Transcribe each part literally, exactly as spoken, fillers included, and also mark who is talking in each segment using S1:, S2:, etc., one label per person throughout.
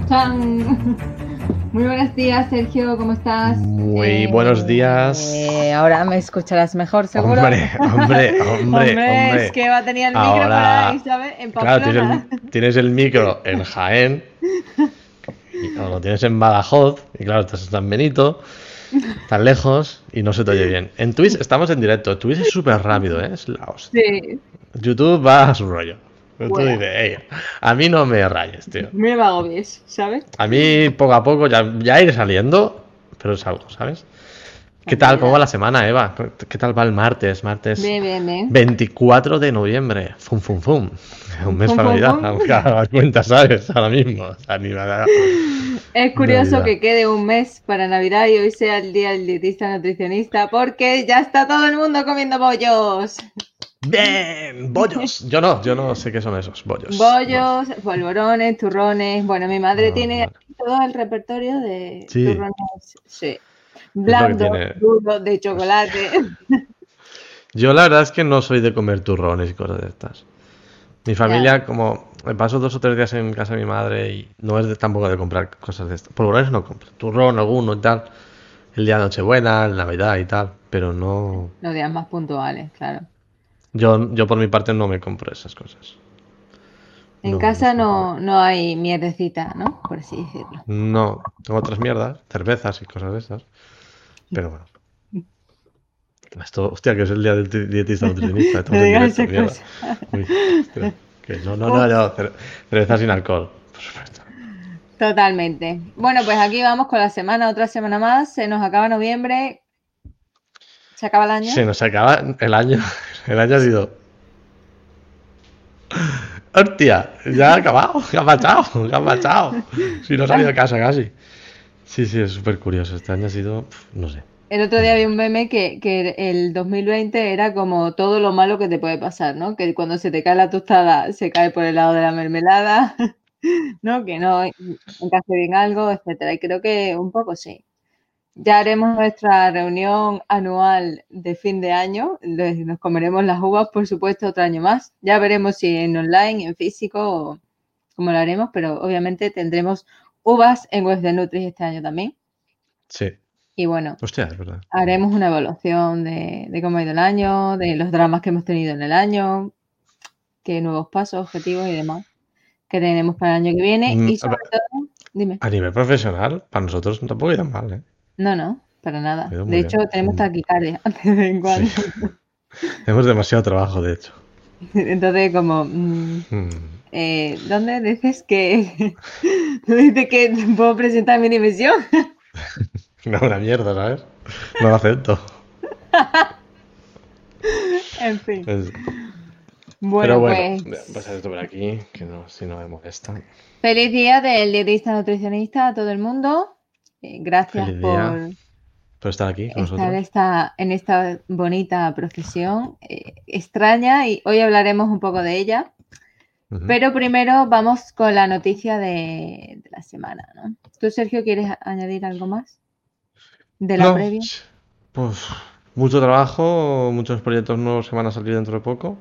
S1: ¡Chan! Muy buenos días, Sergio, ¿cómo estás?
S2: Muy
S1: Eh,
S2: buenos días.
S1: eh, ahora me escucharás mejor, seguro.
S2: Hombre, hombre, hombre, hombre.
S1: Es que va a tener el micro por
S2: Ahora,
S1: ahí, ¿sabes? En
S2: claro, tienes
S1: Pamplona.
S2: el, tienes el micro en Jaén, y, o lo tienes en Badajoz, y claro, estás en San Benito, tan lejos, y no se te oye bien. En Twitch estamos en directo. Twitch es súper rápido, ¿eh? Es la hostia.
S1: Sí.
S2: YouTube va a su rollo. Tú
S1: Bueno.
S2: dices, "Ey, a mí no me rayes, tío.
S1: Me va agobies, ¿sabes?
S2: A mí poco a poco ya, ya iré saliendo, pero es algo, ¿sabes? ¿Qué tal? ¿Cómo va la semana, Eva? ¿Qué tal va el martes? Martes
S1: Bien, bien, bien.
S2: veinticuatro de noviembre. Fum, fum, fum. Un mes
S1: Fum,
S2: para
S1: fum,
S2: Navidad.
S1: fum.
S2: Aunque a las cuentas, ¿sabes? Ahora mismo. O sea, ni nada.
S1: Es curioso
S2: Navidad.
S1: que quede un mes para Navidad y hoy sea el día del dietista nutricionista porque ya está todo el mundo comiendo bollos.
S2: ¡Bien! ¡Bollos! Yo no, yo no sé qué son esos bollos.
S1: Bollos, polvorones, turrones. Bueno, mi madre
S2: No,
S1: tiene
S2: vale.
S1: todo el repertorio de
S2: Sí.
S1: turrones, sí.
S2: Es lo que
S1: Blando,
S2: tiene.
S1: duro, de chocolate.
S2: Yo la verdad es que no soy de comer turrones y cosas de estas. Mi familia,
S1: Ya.
S2: como me paso dos o tres días en casa de mi madre y no es de, tampoco de comprar cosas de estas. Polvorones no compro. Turrón alguno y tal. El día de Nochebuena, el Navidad y tal. Pero no.
S1: Los días más puntuales, claro.
S2: Yo, yo por mi parte no me compro esas cosas.
S1: En
S2: No, no
S1: casa
S2: soy de comer.
S1: no, no hay mierdecita, ¿no? Por así decirlo.
S2: No, tengo otras mierdas, cervezas y cosas de esas. Pero bueno. Esto, hostia, que es el día del ti- dietista nutricionista.
S1: No
S2: Estamos en
S1: digas
S2: directo,
S1: esas
S2: mierda.
S1: cosas.
S2: Uy, hostia, que no, no, no,
S1: Ups.
S2: no, cer- cerveza sin alcohol. Por supuesto.
S1: Totalmente. Bueno, pues aquí vamos con la semana, otra semana más. Se nos acaba noviembre. Se acaba el año.
S2: Se nos acaba el año. El año ha sido. ¡Hostia! Ya ha acabado. ¿Qué ha pasado? ¿Qué ha pasado? Si no he salido de casa casi. Sí, sí, es súper curioso. Este año ha sido. pf, No sé.
S1: El otro día vi un meme que, que el dos mil veinte era como todo lo malo que te puede pasar, ¿no? Que cuando se te cae la tostada se cae por el lado de la mermelada, ¿no? Que no encaje bien algo, etcétera. Y creo que un poco sí. Ya haremos nuestra reunión anual de fin de año. les- Nos comeremos las uvas, por supuesto, otro año más. Ya veremos si en online, en físico, o cómo lo haremos, pero obviamente tendremos uvas en Web de Nutri este año también.
S2: Sí.
S1: Y bueno,
S2: Hostia, es verdad.
S1: haremos una evaluación de, de cómo ha ido el año, de los dramas que hemos tenido en el año, qué nuevos pasos, objetivos y demás que tenemos para el año que viene.
S2: Mm,
S1: Y
S2: a
S1: sobre
S2: ver,
S1: todo, dime,
S2: a nivel profesional, para nosotros tampoco irá mal, ¿eh?
S1: no, no, para
S2: Ha
S1: nada.
S2: ido
S1: De
S2: muy
S1: hecho,
S2: bien.
S1: tenemos
S2: Mm,
S1: taquicardia de vez en
S2: Sí.
S1: cuando.
S2: Tenemos demasiado trabajo, de hecho.
S1: Entonces, como, mm,
S2: Mm,
S1: eh, ¿dónde dices que ¿dónde dices que puedo presentar mi dimisión?
S2: No, una mierda, ¿sabes? No lo acepto.
S1: En fin.
S2: Es- Pero
S1: Bueno,
S2: bueno, voy a pasar
S1: pues
S2: esto por aquí, que no, si no me molesta.
S1: feliz día del dietista nutricionista a todo el mundo. Eh, Gracias
S2: Feliz día
S1: por
S2: por estar aquí con
S1: estar
S2: nosotros.
S1: esta, en esta bonita profesión eh, extraña y hoy hablaremos un poco de ella.
S2: Ujú.
S1: Pero primero vamos con la noticia de, de la semana, ¿no? ¿Tú, Sergio, quieres a- añadir algo más de la
S2: No,
S1: previa?
S2: pues mucho trabajo, muchos proyectos nuevos que van a salir dentro de poco.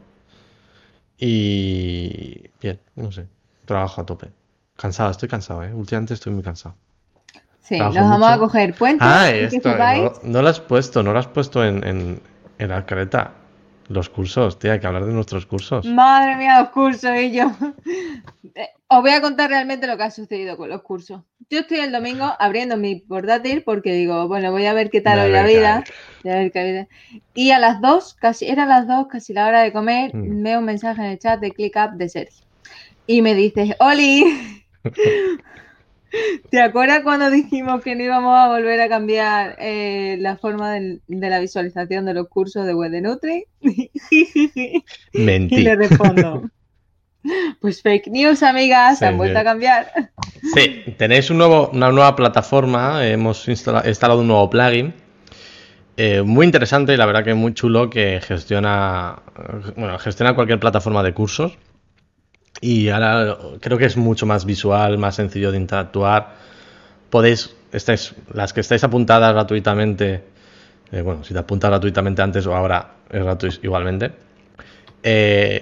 S2: Y bien, no sé, trabajo a tope. Cansado, estoy cansado, ¿eh? Últimamente estoy muy cansado.
S1: Sí,
S2: Trabajo
S1: nos vamos a
S2: mucho.
S1: coger puente
S2: Ah,
S1: y que
S2: esto, eh,
S1: sepáis.
S2: no, no lo has puesto, no lo has puesto en, en, en la careta. Los cursos, tía, hay que hablar de nuestros cursos.
S1: Madre mía, los cursos y yo. Eh, Os voy a contar realmente lo que ha sucedido con los cursos. Yo estoy el domingo abriendo mi portátil porque digo, bueno, voy a ver qué tal
S2: A
S1: hoy la
S2: ver,
S1: vida.
S2: Kike.
S1: Voy a ver qué vida. Y a las dos, casi, eran las dos, casi la hora de comer,
S2: Mm.
S1: veo un mensaje en el chat de ClickUp de Sergio. Y me dice, Oli, ¿te acuerdas cuando dijimos que no íbamos a volver a cambiar eh, la forma del- de la visualización de los cursos de Web de Nutri? Y
S2: Mentí.
S1: le respondo, pues fake news, amigas, se han
S2: Sí,
S1: vuelto a
S2: sí.
S1: cambiar.
S2: Sí, tenéis un nuevo, una nueva plataforma, eh, hemos instala- instalado un nuevo plugin eh, muy interesante y la verdad que muy chulo que gestiona, eh, bueno, gestiona cualquier plataforma de cursos y ahora creo que es mucho más visual, más sencillo de interactuar. Podéis, estáis, las que estáis apuntadas gratuitamente, eh, bueno, si te apuntas gratuitamente antes o ahora es gratuito igualmente, eh,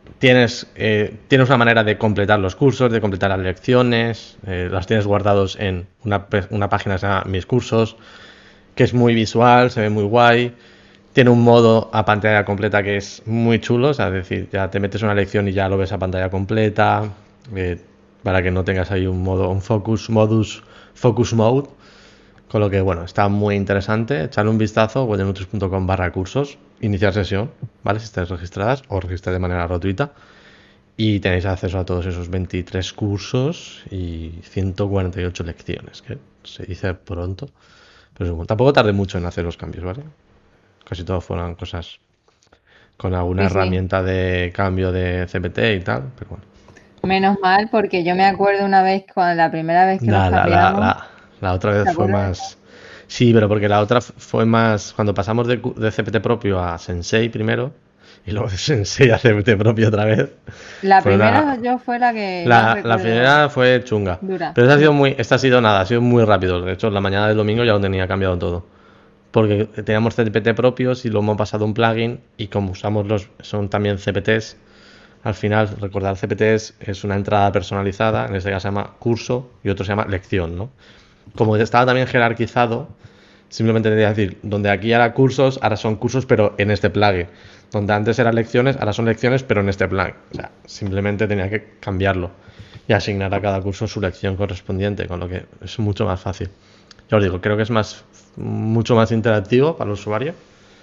S2: tienes, eh, tienes una manera de completar los cursos, de completar las lecciones, eh, las tienes guardados en una, una página que se llama Mis Cursos, que es muy visual, se ve muy guay. Tiene un modo a pantalla completa que es muy chulo, o sea, es decir, ya te metes una lección y ya lo ves a pantalla completa, eh, para que no tengas ahí un modo, un focus, modus, focus mode. Con lo que, bueno, está muy interesante. Echarle un vistazo, webdenutrius punto com barra cursos, iniciar sesión, ¿vale? Si estáis registradas o registráis de manera gratuita. Y tenéis acceso a todos esos veintitrés cursos y ciento cuarenta y ocho lecciones, que se dice pronto. Pero bueno, tampoco tardé mucho en hacer los cambios, ¿vale? Casi todo fueron cosas con alguna
S1: Sí, sí.
S2: herramienta de cambio de C P T y tal, pero bueno.
S1: Menos mal, porque yo me acuerdo una vez, cuando la primera vez que los
S2: La, la, la,
S1: cambiamos,
S2: la, la otra vez
S1: ¿te
S2: fue
S1: acuerdas?
S2: más... Sí, pero porque la otra fue más... Cuando pasamos de, cu- de C P T propio a Sensei primero, y luego de Sensei a C P T propio otra vez,
S1: La
S2: fue
S1: primera
S2: una...
S1: yo fue la que más
S2: La, la
S1: recuerdo
S2: primera fue chunga.
S1: dura.
S2: Pero esta ha sido
S1: Mm.
S2: muy... Esta ha sido nada, ha sido muy rápido. De hecho, la mañana del domingo ya lo tenía cambiado todo. Porque teníamos C P T propios y lo hemos pasado a un plugin, y como usamos los... Son también C P Ts. Al final, recordar C P Ts es una entrada personalizada, en este caso se llama curso y otro se llama lección, ¿no? Como estaba también jerarquizado, simplemente tenía que decir, donde aquí era cursos, ahora son cursos, pero en este plugin. Donde antes eran lecciones, ahora son lecciones, pero en este plugin. O sea, simplemente tenía que cambiarlo y asignar a cada curso su lección correspondiente, con lo que es mucho más fácil. Ya os digo, creo que es más, mucho más interactivo para el usuario,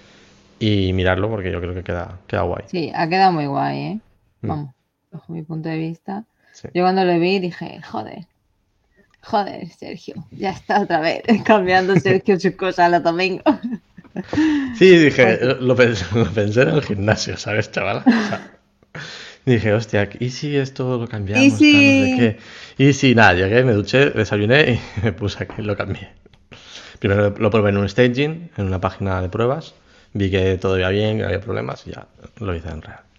S2: y mirarlo porque yo creo que queda, queda guay.
S1: Sí, ha quedado muy guay, ¿eh?
S2: Mm,
S1: Vamos, bajo mi punto de vista.
S2: sí.
S1: Yo cuando lo vi dije, joder, joder, Sergio, ya está otra vez cambiando Sergio sus cosas los domingos.
S2: Sí, dije,
S1: Porque-
S2: lo pensé, lo pensé en el gimnasio, ¿sabes, chaval? O sea, dije, hostia, ¿y si esto lo
S1: Y
S2: cambiamos, tal, no sé
S1: sí,
S2: qué? Y si nada, llegué, me duché, desayuné y me puse aquí, lo cambié. Primero lo probé en un staging, en una página de pruebas, vi que todo iba bien, que no había problemas, y ya lo hice en real.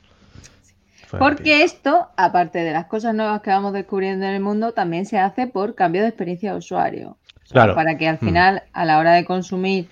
S2: Fue
S1: porque
S2: rapidito.
S1: esto, aparte de las cosas nuevas que vamos descubriendo en el mundo, también se hace por cambio de experiencia de usuario. O sea,
S2: Claro.
S1: para que al
S2: Mm.
S1: final, a la hora de consumir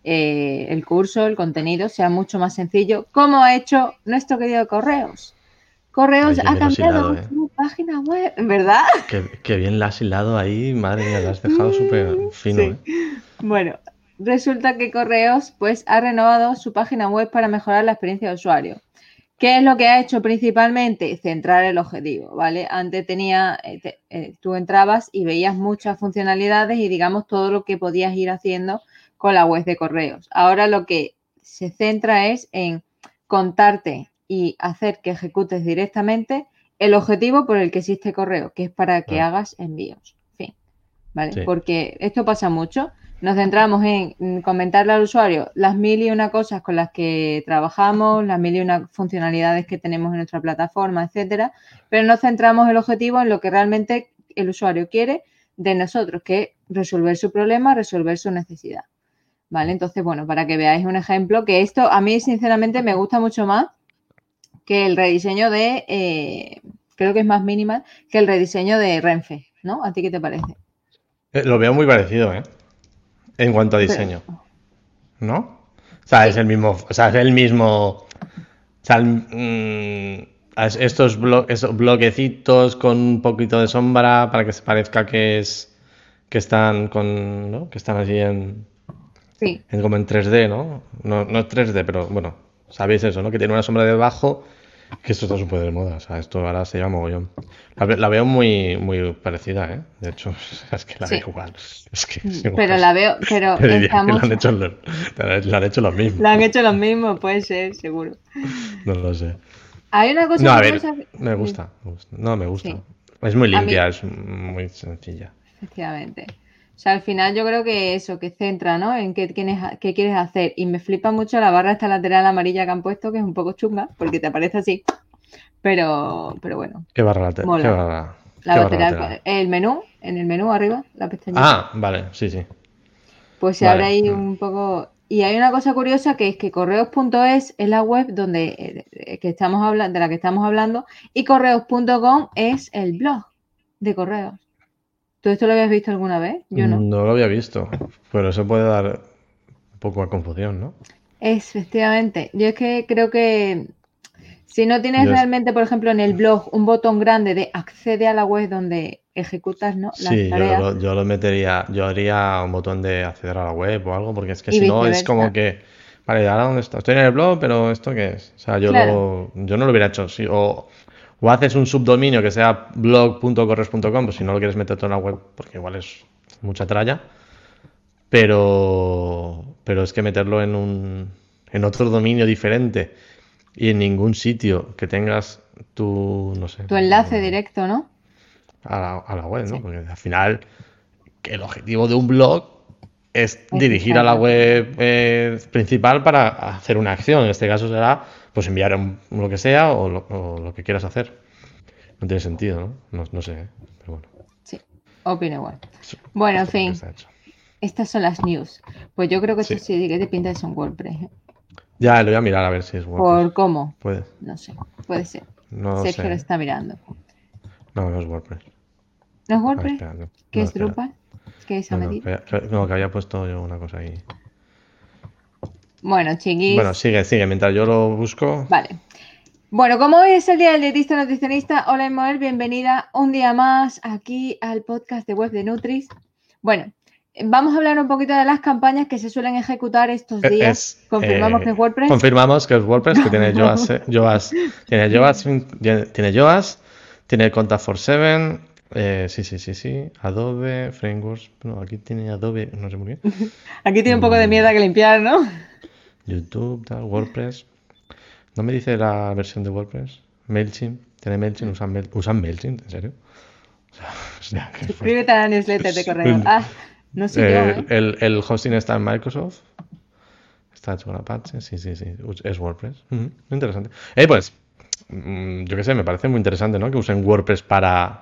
S1: eh, el curso, el contenido, sea mucho más sencillo, como ha hecho nuestro querido Correos. Correos
S2: Ay, qué
S1: ha
S2: bien lo has hilado,
S1: cambiado
S2: ¿eh?
S1: su página web, ¿verdad?
S2: Qué, qué bien la has hilado ahí, madre mía, la has dejado súper fino,
S1: Sí.
S2: ¿eh?
S1: Bueno, resulta que Correos pues ha renovado su página web para mejorar la experiencia de usuario. ¿Qué es lo que ha hecho principalmente? Centrar el objetivo, ¿vale? Antes tenía, eh, te- eh, tú entrabas y veías muchas funcionalidades y digamos todo lo que podías ir haciendo con la web de Correos. Ahora lo que se centra es en contarte y hacer que ejecutes directamente el objetivo por el que existe Correo, que es para que
S2: Ah,
S1: hagas envíos. Fin, ¿vale?
S2: sí.
S1: Porque esto pasa mucho. Nos centramos en mm, comentarle al usuario las mil y una cosas con las que trabajamos, las mil y una funcionalidades que tenemos en nuestra plataforma, etcétera, pero no centramos el objetivo en lo que realmente el usuario quiere de nosotros, que es resolver su problema, resolver su necesidad. ¿Vale? Entonces, bueno, para que veáis un ejemplo, que esto a mí sinceramente me gusta mucho más que el rediseño de, eh, creo que es más minimal, que el rediseño de Renfe, ¿no? ¿A ti qué te parece?
S2: Eh, Lo veo muy parecido, ¿eh? En cuanto a
S1: Pero,
S2: diseño, ¿no? O sea, es
S1: sí,
S2: el mismo, o sea, es el mismo, o sea, el- mm, es- estos blo- esos bloquecitos con un poquito de sombra para que se parezca que es, que están con, ¿no? Que están así en,
S1: sí.
S2: en como en tres D, ¿no? No, no es tres D, pero bueno, sabéis eso, ¿no? Que tiene una sombra debajo, que esto está súper de moda, o sea, esto ahora se llama mogollón. La, ve- la veo muy, muy parecida, ¿eh? De hecho, es que la veo
S1: Sí,
S2: igual, es que es igual.
S1: pero la veo, pero
S2: Te diría que lo
S1: estamos,
S2: han hecho los, lo han hecho los mismos.
S1: la han hecho los mismos, puede ser, seguro.
S2: No lo sé.
S1: Hay una cosa
S2: No, a ver,
S1: curiosa,
S2: me gusta, me gusta. No, me gusta.
S1: sí,
S2: Es muy
S1: a mí,
S2: limpia, es muy sencilla.
S1: efectivamente. O sea, al final yo creo que eso, que centra, ¿no? En qué, tienes, qué quieres hacer. Y me flipa mucho la barra esta lateral amarilla que han puesto, que es un poco chunga, porque te aparece así. Pero, pero bueno,
S2: ¿Qué barra lateral? ¿Qué
S1: mola.
S2: barra?
S1: La
S2: ¿Qué barra
S1: lateral,
S2: lateral?
S1: el menú, en el menú arriba, la pestañita.
S2: Ah, vale, sí, sí.
S1: Pues se abre
S2: Vale.
S1: ahí
S2: mm,
S1: un poco. Y hay una cosa curiosa que es que correos punto es es la web donde eh, que estamos hablando, de la que estamos hablando, y correos punto com es el blog de correos. ¿Tú esto lo habías visto alguna vez? Yo no.
S2: No lo había visto, pero eso puede dar un poco a confusión, ¿no?
S1: Es, efectivamente. Yo es que creo que Si no tienes
S2: Yo es-
S1: realmente, por ejemplo, en el blog un botón grande de accede a la web donde ejecutas, ¿no? las
S2: Sí, yo
S1: tareas
S2: lo, yo lo metería, yo haría un botón de acceder a la web o algo, porque es que
S1: y
S2: si no es como
S1: viceversa.
S2: que, vale, ahora dónde está, estoy en el blog, pero ¿esto qué es? O sea, yo
S1: Claro,
S2: lo, yo no lo hubiera hecho, sí, o, o haces un subdominio que sea blog punto correos punto com, pues si no lo quieres meter todo en la web, porque igual es mucha tralla, pero, pero es que meterlo en un, en otro dominio diferente y en ningún sitio que tengas tu, no sé,
S1: tu enlace directo, ¿no?
S2: a la, a la web,
S1: Sí,
S2: ¿no? Porque al final que el objetivo de un blog es
S1: es
S2: dirigir a
S1: estar
S2: la
S1: rápido.
S2: web eh, principal para hacer una acción. En este caso será pues enviar un- lo que sea o lo, o lo que quieras hacer. No tiene sentido, ¿no? No, no sé, ¿eh? Pero bueno,
S1: Sí, opino igual.
S2: eso,
S1: Bueno, en
S2: eso es lo que
S1: fin,
S2: está hecho.
S1: estas son las news. Pues yo creo que esto
S2: Sí.
S1: sí que te pinta de son WordPress, ¿eh?
S2: Ya lo voy a mirar a ver si es WordPress.
S1: ¿Por cómo?
S2: Puede.
S1: No sé, puede ser.
S2: No lo sé.
S1: Sergio lo
S2: ¿Eh?
S1: está mirando.
S2: No, no es WordPress.
S1: ¿No es
S2: A ver,
S1: WordPress?
S2: espera. No,
S1: ¿Qué
S2: no,
S1: es
S2: espera.
S1: Drupal? ¿Qué es a
S2: No, no,
S1: medida?
S2: que, que- no, que había puesto yo una cosa ahí.
S1: Bueno,
S2: Bueno,
S1: chiquis,
S2: sigue, sigue. Mientras yo lo busco.
S1: vale. Bueno, como hoy es el día del dietista nutricionista, hola Moel, bienvenida un día más aquí al podcast de Web de Nutris. Bueno, vamos a hablar un poquito de las campañas que se suelen ejecutar estos
S2: Eh,
S1: días.
S2: Es,
S1: ¿Confirmamos que es
S2: eh,
S1: WordPress?
S2: confirmamos que es WordPress, que tiene Yoast, eh, Yoast, tiene Yoast, tiene Yoast, tiene Contact for Seven, eh, sí, sí, sí, sí, Adobe, Frameworks, no, aquí tiene Adobe, no sé muy bien,
S1: Aquí tiene un poco de mierda que limpiar, ¿no?
S2: YouTube, tal, WordPress, ¿no me dice la versión de WordPress? MailChimp, tiene MailChimp, usan, Mail- ¿usan MailChimp? ¿En serio? O sea, qué fuerte.
S1: Suscríbete a la newsletter de correo. Ah, no sé yo, ¿eh?
S2: El, el, el hosting está en Microsoft. Está hecho con Apache, sí, sí, sí. Es WordPress. Ujú, muy interesante. Eh, pues, mm, yo qué sé, me parece muy interesante, ¿no? Que usen WordPress para,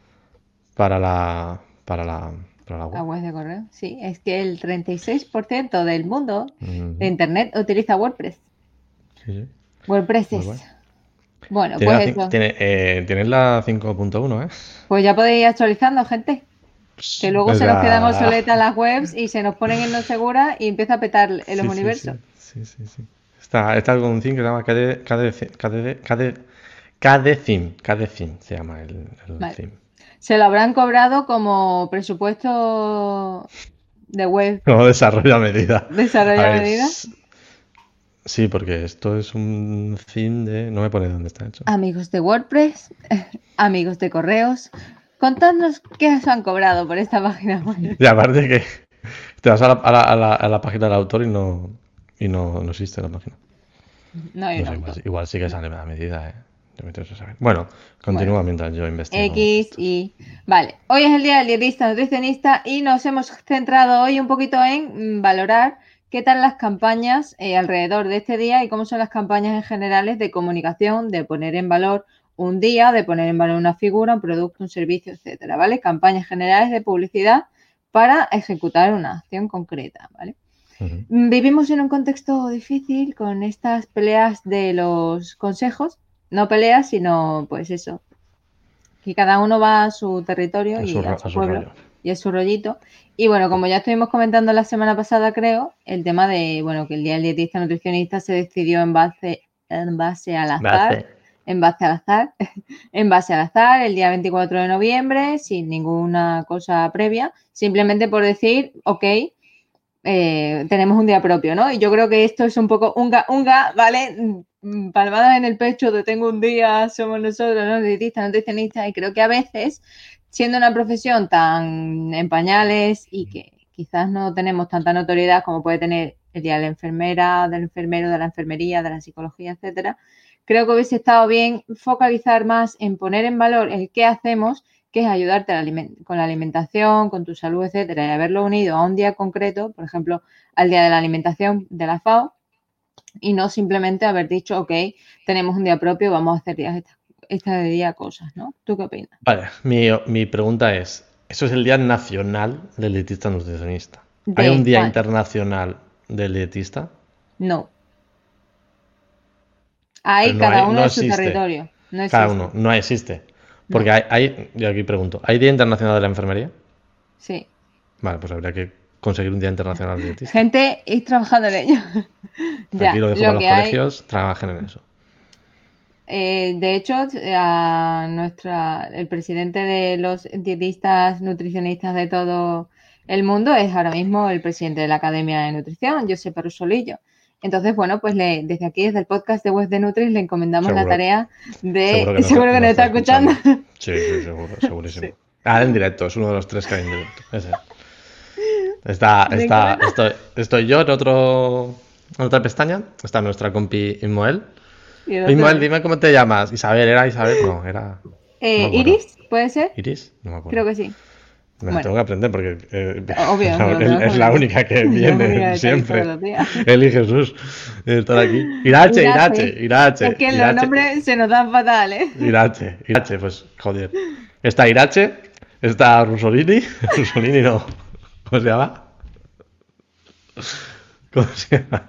S2: para la, para la, para la
S1: A
S2: web.
S1: web de correo. Sí, es que el treinta y seis por ciento del mundo de
S2: Ujú,
S1: Internet utiliza WordPress.
S2: sí, sí.
S1: WordPress
S2: Muy guay.
S1: es. Bueno,
S2: Tiene la,
S1: pues
S2: cin-
S1: eso.
S2: tiene, eh, tiene la cinco punto uno, ¿eh?
S1: Pues ya podéis ir actualizando, gente. Que luego
S2: O
S1: se nos quedan
S2: sea,
S1: obsoletas las webs y se nos ponen en no segura y empieza a petar en los
S2: sí, sí,
S1: universos.
S2: sí. Sí, sí, sí. Está, está con un theme que se llama KD, KD, KD, KD, KD Theme. KD Theme se llama el, el
S1: Vale.
S2: theme.
S1: Se lo habrán cobrado como presupuesto de web
S2: Como desarrollo a medida.
S1: desarrollo
S2: A
S1: a
S2: ver,
S1: medida.
S2: s- sí, porque esto es un theme de... No me pone dónde está hecho.
S1: Amigos de WordPress, amigos de correos, contadnos qué os han cobrado por esta página web.
S2: Y aparte que te vas a la, a la- a la- a la página del autor y no, y no, no existe la página.
S1: No hay
S2: No
S1: un
S2: sé, igual,
S1: autor.
S2: igual sí que
S1: No.
S2: sale a medida, ¿eh? Yo me interesa saber. Bueno,
S1: Bueno,
S2: continúa mientras yo investigo
S1: X
S2: estos.
S1: y... Vale, hoy es el día del dietista nutricionista y nos hemos centrado hoy un poquito en mm, valorar qué tal las campañas eh, alrededor de este día y cómo son las campañas en generales de comunicación, de poner en valor un día, de poner en valor una figura, un producto, un servicio, etcétera, ¿vale? Campañas generales de publicidad para ejecutar una acción concreta, ¿vale?
S2: Ujú.
S1: Vivimos en un contexto difícil con estas peleas de los consejos, no peleas, sino pues eso, que cada uno va a su territorio
S2: A su,
S1: y a
S2: ro- a
S1: su
S2: su
S1: pueblo
S2: rollo.
S1: y a su rollito. Y bueno, como ya estuvimos comentando la semana pasada, creo, el tema de, bueno, que el día del dietista nutricionista se decidió en base, en base al
S2: Me
S1: azar,
S2: hace.
S1: en base al azar, en base al azar, el día veinticuatro de noviembre, sin ninguna cosa previa, simplemente por decir, ok, eh, tenemos un día propio, ¿no? Y yo creo que esto es un poco unga, unga, ¿vale? Mm, Palmadas en el pecho de tengo un día, somos nosotros, ¿no? Dietistas, nutricionistas, y creo que a veces, siendo una profesión tan en pañales y que quizás no tenemos tanta notoriedad como puede tener el día de la enfermera, del enfermero, de la enfermería, de la psicología, etcétera, creo que hubiese estado bien focalizar más en poner en valor el qué hacemos, que es ayudarte a la aliment- con la alimentación, con tu salud, etcétera, y haberlo unido a un día concreto, por ejemplo, al día de la alimentación de la FAO, y no simplemente haber dicho, ok, tenemos un día propio, vamos a hacer días esta, este día cosas, ¿no? ¿Tú qué opinas?
S2: Vale, mi, mi pregunta es, ¿eso es el Día Nacional del Dietista Nutricionista? ¿Hay un
S1: ¿De
S2: Día
S1: cuándo?
S2: Internacional del Dietista?
S1: No.
S2: Pero
S1: Ahí
S2: no
S1: cada
S2: hay,
S1: uno
S2: no
S1: en su
S2: existe.
S1: territorio. No
S2: Cada uno,
S1: existe.
S2: no existe. Porque
S1: No.
S2: hay, hay, yo aquí pregunto, ¿hay Día Internacional de la Enfermería?
S1: Sí.
S2: Vale, pues habría que conseguir un Día Internacional del Dietista.
S1: Gente, ir trabajando en ello.
S2: Aquí
S1: Ya,
S2: lo dejo
S1: lo
S2: para los
S1: que hay
S2: colegios, trabajen en eso.
S1: eh, de hecho, a nuestra, el presidente de los dietistas nutricionistas de todo el mundo es ahora mismo el presidente de la Academia de Nutrición, Josep Arrosolillo. Entonces, bueno, pues le, desde aquí, desde el podcast de Web de Nutris, le encomendamos
S2: Seguro,
S1: la tarea de...
S2: seguro que nos,
S1: Seguro que
S2: nos
S1: nos
S2: está
S1: está escuchando.
S2: escuchando. Sí, sí, seguro, segurísimo.
S1: Sí.
S2: Ah, en directo, es uno de los tres que hay en directo. Ese. Está,
S1: Me
S2: está,
S1: encanta.
S2: estoy, estoy yo en otro, en otra pestaña. Está nuestra compi Ismoel.
S1: Y el otro
S2: Ismoel,
S1: es-
S2: dime cómo te llamas. Isabel, ¿era Isabel? No, era. No
S1: Eh,
S2: me acuerdo.
S1: ¿Iris? ¿Puede ser?
S2: ¿Iris? No me acuerdo.
S1: Creo que sí.
S2: Me la
S1: Bueno,
S2: tengo que aprender porque eh,
S1: obvio,
S2: es,
S1: no
S2: la,
S1: lo tengo que
S2: es la
S1: aprender.
S2: única que
S1: La única
S2: viene
S1: que está aquí
S2: siempre.
S1: todos los días.
S2: Él y Jesús están aquí. Irache, Irache,
S1: Irache.
S2: Irache.
S1: Es que los
S2: Irache.
S1: nombres se nos dan fatal, ¿eh?
S2: Irache, Irache, pues joder. Está Irache, está Rusolini. Rusolini no. ¿Cómo se llama? ¿Cómo se llama?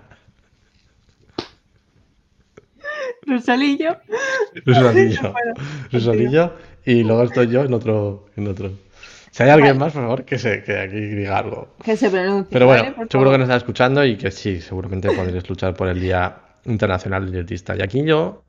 S1: Rosalillo.
S2: Rusolillo.
S1: No puedo.
S2: Rusolillo. Y luego estoy yo en otro. En otro. Si hay alguien más, por favor, que, se, que aquí diga algo.
S1: Que se pronuncie,
S2: Pero bueno,
S1: ¿vale? Por
S2: seguro que
S1: favor.
S2: nos está escuchando y que sí, seguramente podréis luchar por el Día Internacional del Dietista. Y aquí yo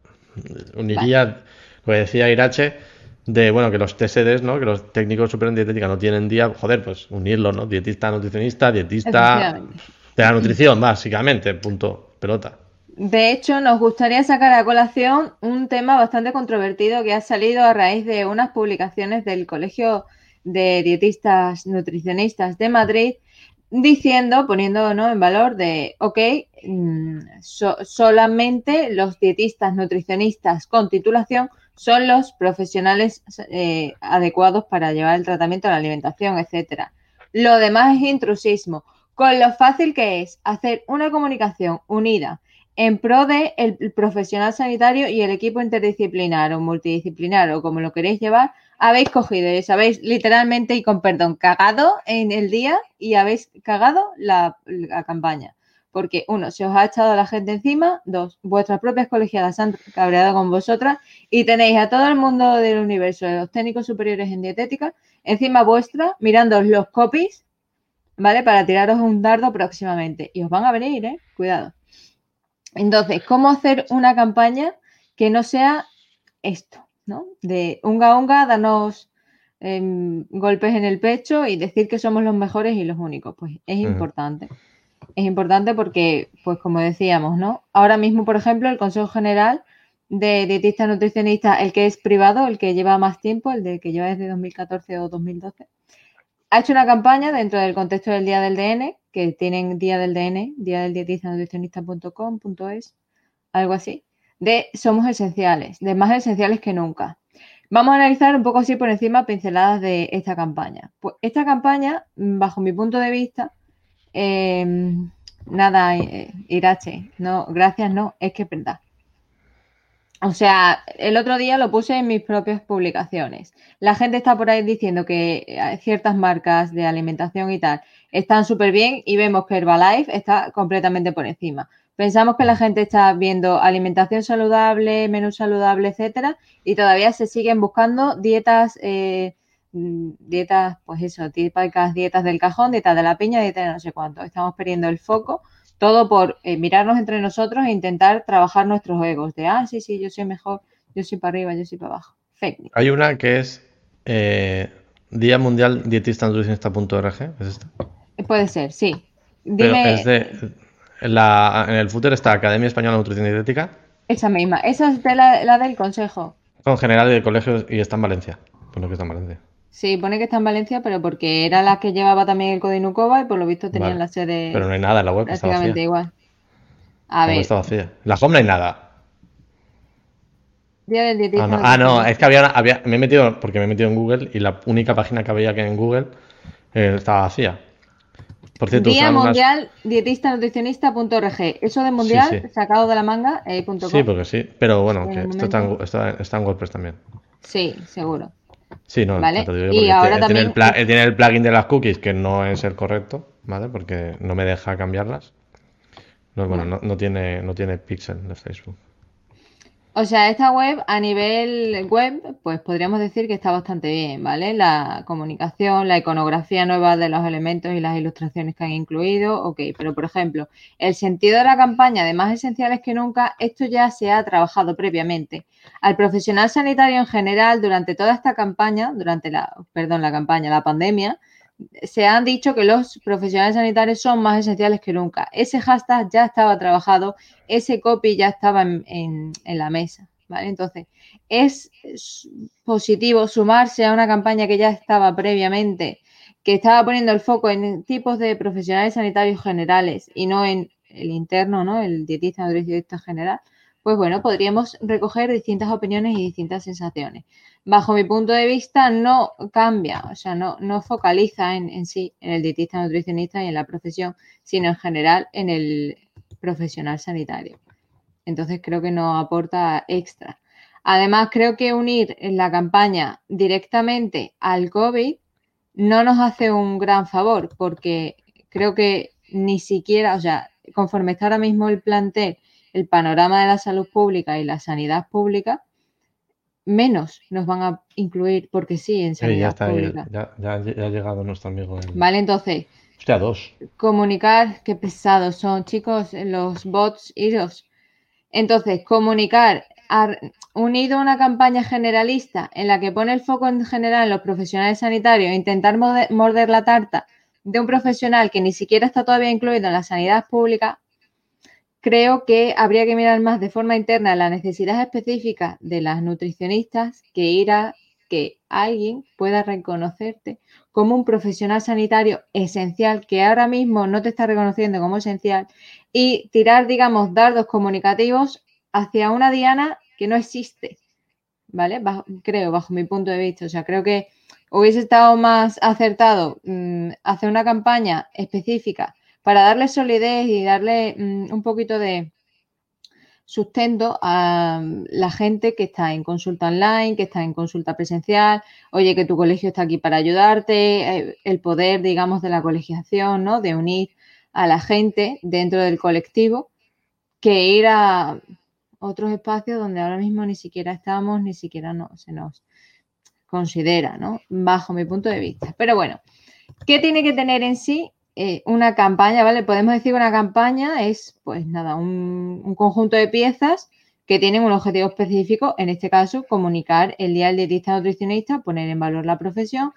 S2: uniría
S1: Vale.
S2: lo que decía Irache, de bueno, que los T S Ds, ¿no? Que los técnicos superiores en dietética no tienen día, joder, pues unirlo, ¿no? Dietista, nutricionista, dietista
S1: Efectivamente.
S2: de la nutrición, básicamente, punto, pelota.
S1: De hecho, nos gustaría sacar a colación un tema bastante controvertido que ha salido a raíz de unas publicaciones del Colegio de Dietistas Nutricionistas de Madrid, diciendo, poniendo, ¿no?, en valor de, ok, mm, so, solamente los dietistas nutricionistas con titulación son los profesionales eh, adecuados para llevar el tratamiento de la alimentación, etcétera. Lo demás es intrusismo, con lo fácil que es hacer una comunicación unida en pro de el profesional sanitario y el equipo interdisciplinar o multidisciplinar o como lo queréis llevar, habéis cogido y sabéis literalmente y con perdón cagado en el día y habéis cagado la, la campaña. Porque uno, se os ha echado la gente encima, dos, vuestras propias colegiadas se han cabreado con vosotras y tenéis a todo el mundo del universo de los técnicos superiores en dietética encima vuestra mirándoos los copies, ¿vale? Para tiraros un dardo próximamente. Y os van a venir, ¿eh? Cuidado. Entonces, ¿cómo hacer una campaña que no sea esto, ¿no? De unga unga, danos eh, golpes en el pecho y decir que somos los mejores y los únicos. Pues es
S2: Ujú.
S1: importante. Es importante porque, pues como decíamos, ¿no? Ahora mismo, por ejemplo, el Consejo General de Dietistas Nutricionistas, el que es privado, el que lleva más tiempo, el de que lleva desde dos mil catorce o dos mil doce, ha hecho una campaña dentro del contexto del Día del D N, que tienen Día del D N, día del dietista nutricionista punto com punto es, algo así, de somos esenciales, de más esenciales que nunca. Vamos a analizar un poco así por encima pinceladas de esta campaña. Pues esta campaña, bajo mi punto de vista, eh, nada, eh, Irache, no, gracias, no, es que es verdad. O sea, el otro día lo puse en mis propias publicaciones. La gente está por ahí diciendo que ciertas marcas de alimentación y tal están súper bien y vemos que Herbalife está completamente por encima. Pensamos que la gente está viendo alimentación saludable, menú saludable, etcétera, y todavía se siguen buscando dietas, eh, dietas, pues eso, típicas dietas del cajón, dietas de la piña, dietas de no sé cuánto. Estamos perdiendo el foco. Todo por eh, mirarnos entre nosotros e intentar trabajar nuestros egos. De, ah, sí, sí, yo soy mejor, yo soy para arriba, yo soy para abajo. Fake news.
S2: Hay una que es eh, Día Mundial Dietista Nutricionista punto org, ¿es esta?
S1: Puede ser, sí.
S2: Pero
S1: Dime
S2: es de. En, la, en el footer está Academia Española de Nutrición y Dietética,
S1: esa misma. Esa es de la, la del consejo.
S2: con general de colegios y está en Valencia. Bueno, que está en Valencia.
S1: Sí, pone que está en Valencia, pero porque era la que llevaba también el Codinukova y por lo visto tenían
S2: Vale.
S1: la sede
S2: Pero no hay nada en la web, está
S1: prácticamente
S2: vacía.
S1: igual. A
S2: La web
S1: ver,
S2: está vacía. En la home no hay nada.
S1: Día del
S2: Ah,
S1: dietista.
S2: no, ah, no, es que había, había. Me he metido. Porque me he metido en Google y la única página que había que en Google eh, estaba vacía. Por cierto,
S1: Día
S2: usaban unas.
S1: Mundial Dietista Nutricionista punto org. Eso de mundial,
S2: Sí, sí.
S1: sacado de la manga, eh, punto com.
S2: Sí, porque sí. Pero bueno,
S1: En
S2: que
S1: el
S2: esto está en,
S1: momento.
S2: está, está en WordPress también.
S1: Sí, seguro.
S2: Sí, no,
S1: ¿Vale?
S2: te lo digo yo
S1: Y
S2: porque
S1: ahora
S2: él tiene, el
S1: también,
S2: pla- él tiene el plugin de las cookies que no es el correcto, ¿vale? Porque no me deja cambiarlas. No, bueno,
S1: Bueno.
S2: no, no tiene, no tiene pixel de Facebook.
S1: O sea, esta web a nivel web, pues podríamos decir que está bastante bien, ¿vale? La comunicación, la iconografía nueva de los elementos y las ilustraciones que han incluido, ok, pero por ejemplo, el sentido de la campaña de más esenciales que nunca, esto ya se ha trabajado previamente. Al profesional sanitario en general, durante toda esta campaña, durante la, perdón, la campaña, la pandemia, se han dicho que los profesionales sanitarios son más esenciales que nunca. Ese hashtag ya estaba trabajado, ese copy ya estaba en, en, en la mesa, ¿vale? Entonces, es positivo sumarse a una campaña que ya estaba previamente, que estaba poniendo el foco en tipos de profesionales sanitarios generales y no en el interno, ¿no? El dietista, nutricionista general. Pues bueno, podríamos recoger distintas opiniones y distintas sensaciones. Bajo mi punto de vista, no cambia, o sea, no, no focaliza en, en sí, en el dietista, nutricionista y en la profesión, sino en general en el profesional sanitario. Entonces creo que no aporta extra. Además, creo que unir la campaña directamente al COVID no nos hace un gran favor, porque creo que ni siquiera, o sea, conforme está ahora mismo el plantel, el panorama de la salud pública y la sanidad pública, menos nos van a incluir porque sí en
S2: Eh, ya
S1: sanidad
S2: está, ya,
S1: pública.
S2: ya, ya- ya ha llegado nuestro amigo. El...
S1: Vale, entonces,
S2: Hostia, dos.
S1: comunicar, qué pesados son, chicos, los bots iros. Entonces, comunicar a- unido a una campaña generalista en la que pone el foco en general en los profesionales sanitarios, intentar morder, morder la tarta de un profesional que ni siquiera está todavía incluido en la sanidad pública, creo que habría que mirar más de forma interna las necesidades específicas de las nutricionistas que ir a que alguien pueda reconocerte como un profesional sanitario esencial que ahora mismo no te está reconociendo como esencial y tirar, digamos, dardos comunicativos hacia una diana que no existe, ¿vale? Bajo, creo, bajo mi punto de vista. O sea, creo que hubiese estado más acertado mmm, hacer una campaña específica para darle solidez y darle mmm, un poquito de sustento a la gente que está en consulta online, que está en consulta presencial, oye, que tu colegio está aquí para ayudarte, el poder, digamos, de la colegiación, ¿no? De unir a la gente dentro del colectivo, que ir a otros espacios donde ahora mismo ni siquiera estamos, ni siquiera no, se nos considera, ¿no? Bajo mi punto de vista. Pero bueno, ¿qué tiene que tener en sí eh, una campaña? ¿Vale? Podemos decir que una campaña es, pues nada, un, un conjunto de piezas que tienen un objetivo específico, en este caso, comunicar el día del dietista nutricionista, poner en valor la profesión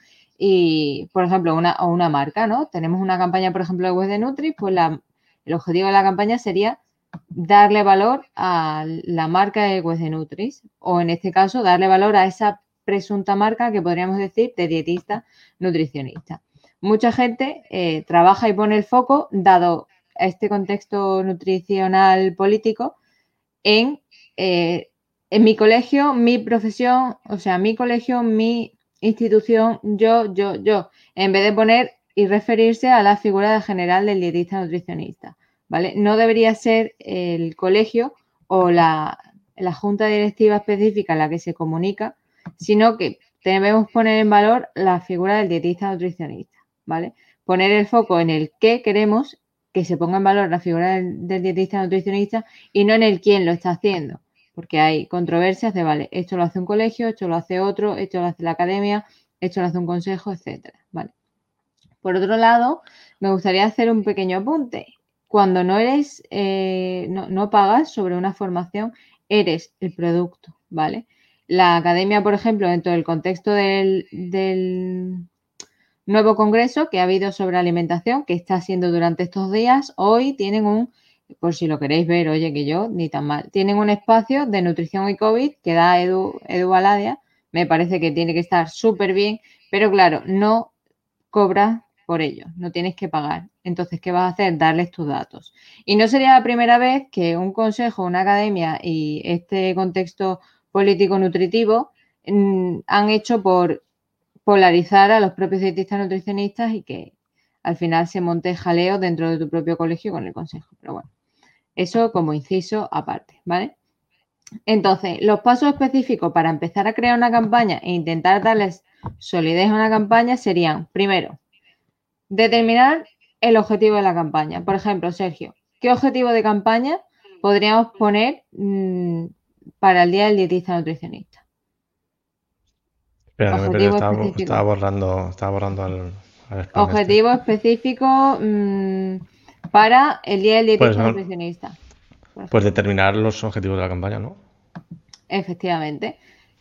S1: y, por ejemplo, una, o una marca, ¿no? Tenemos una campaña, por ejemplo, de Web de Nutri, pues la, el objetivo de la campaña sería darle valor a la marca de Web de Nutris o, en este caso, darle valor a esa presunta marca que podríamos decir de dietista nutricionista. Mucha gente eh, trabaja y pone el foco, dado este contexto nutricional político, en, eh, en mi colegio, mi profesión, o sea, mi colegio, mi institución, yo, yo, yo, en vez de poner y referirse a la figura general del dietista nutricionista, ¿vale? No debería ser el colegio o la, la junta directiva específica en la que se comunica, sino que debemos poner en valor la figura del dietista nutricionista, ¿vale? Poner el foco en el qué queremos que se ponga en valor la figura del, del dietista nutricionista y no en el quién lo está haciendo, porque hay controversias de, vale, esto lo hace un colegio, esto lo hace otro, esto lo hace la academia, esto lo hace un consejo, etcétera, ¿vale? Por otro lado, me gustaría hacer un pequeño apunte. Cuando no eres, eh, no, no pagas sobre una formación, eres el producto, ¿vale? La academia, por ejemplo, dentro del contexto del, del nuevo congreso que ha habido sobre alimentación, que está siendo durante estos días, hoy tienen un, por si lo queréis ver, oye, que yo, ni tan mal, tienen un espacio de nutrición y COVID que da Edu, Edu Aladia, me parece que tiene que estar súper bien, pero claro, no cobras por ello, no tienes que pagar. Entonces, ¿qué vas a hacer? Darles tus datos. Y no sería la primera vez que un consejo, una academia y este contexto político nutritivo mmm, han hecho por polarizar a los propios dietistas nutricionistas y que al final se monte jaleo dentro de tu propio colegio con el consejo. Pero bueno, eso como inciso aparte, ¿vale? Entonces, los pasos específicos para empezar a crear una campaña e intentar darles solidez a una campaña serían, primero, determinar el objetivo de la campaña. Por ejemplo, Sergio, ¿qué objetivo de campaña podríamos poner mmm, para el Día del Dietista Nutricionista.
S2: Espera, no me perdí,
S1: Objetivo
S2: estaba,
S1: específico.
S2: estaba borrando, estaba borrando al, al spam este.
S1: Objetivo específico mmm, para el Día del
S2: Pues,
S1: Dietista
S2: ¿no?
S1: Nutricionista. por
S2: Pues
S1: ejemplo.
S2: determinar los objetivos de la campaña, ¿no?
S1: Efectivamente.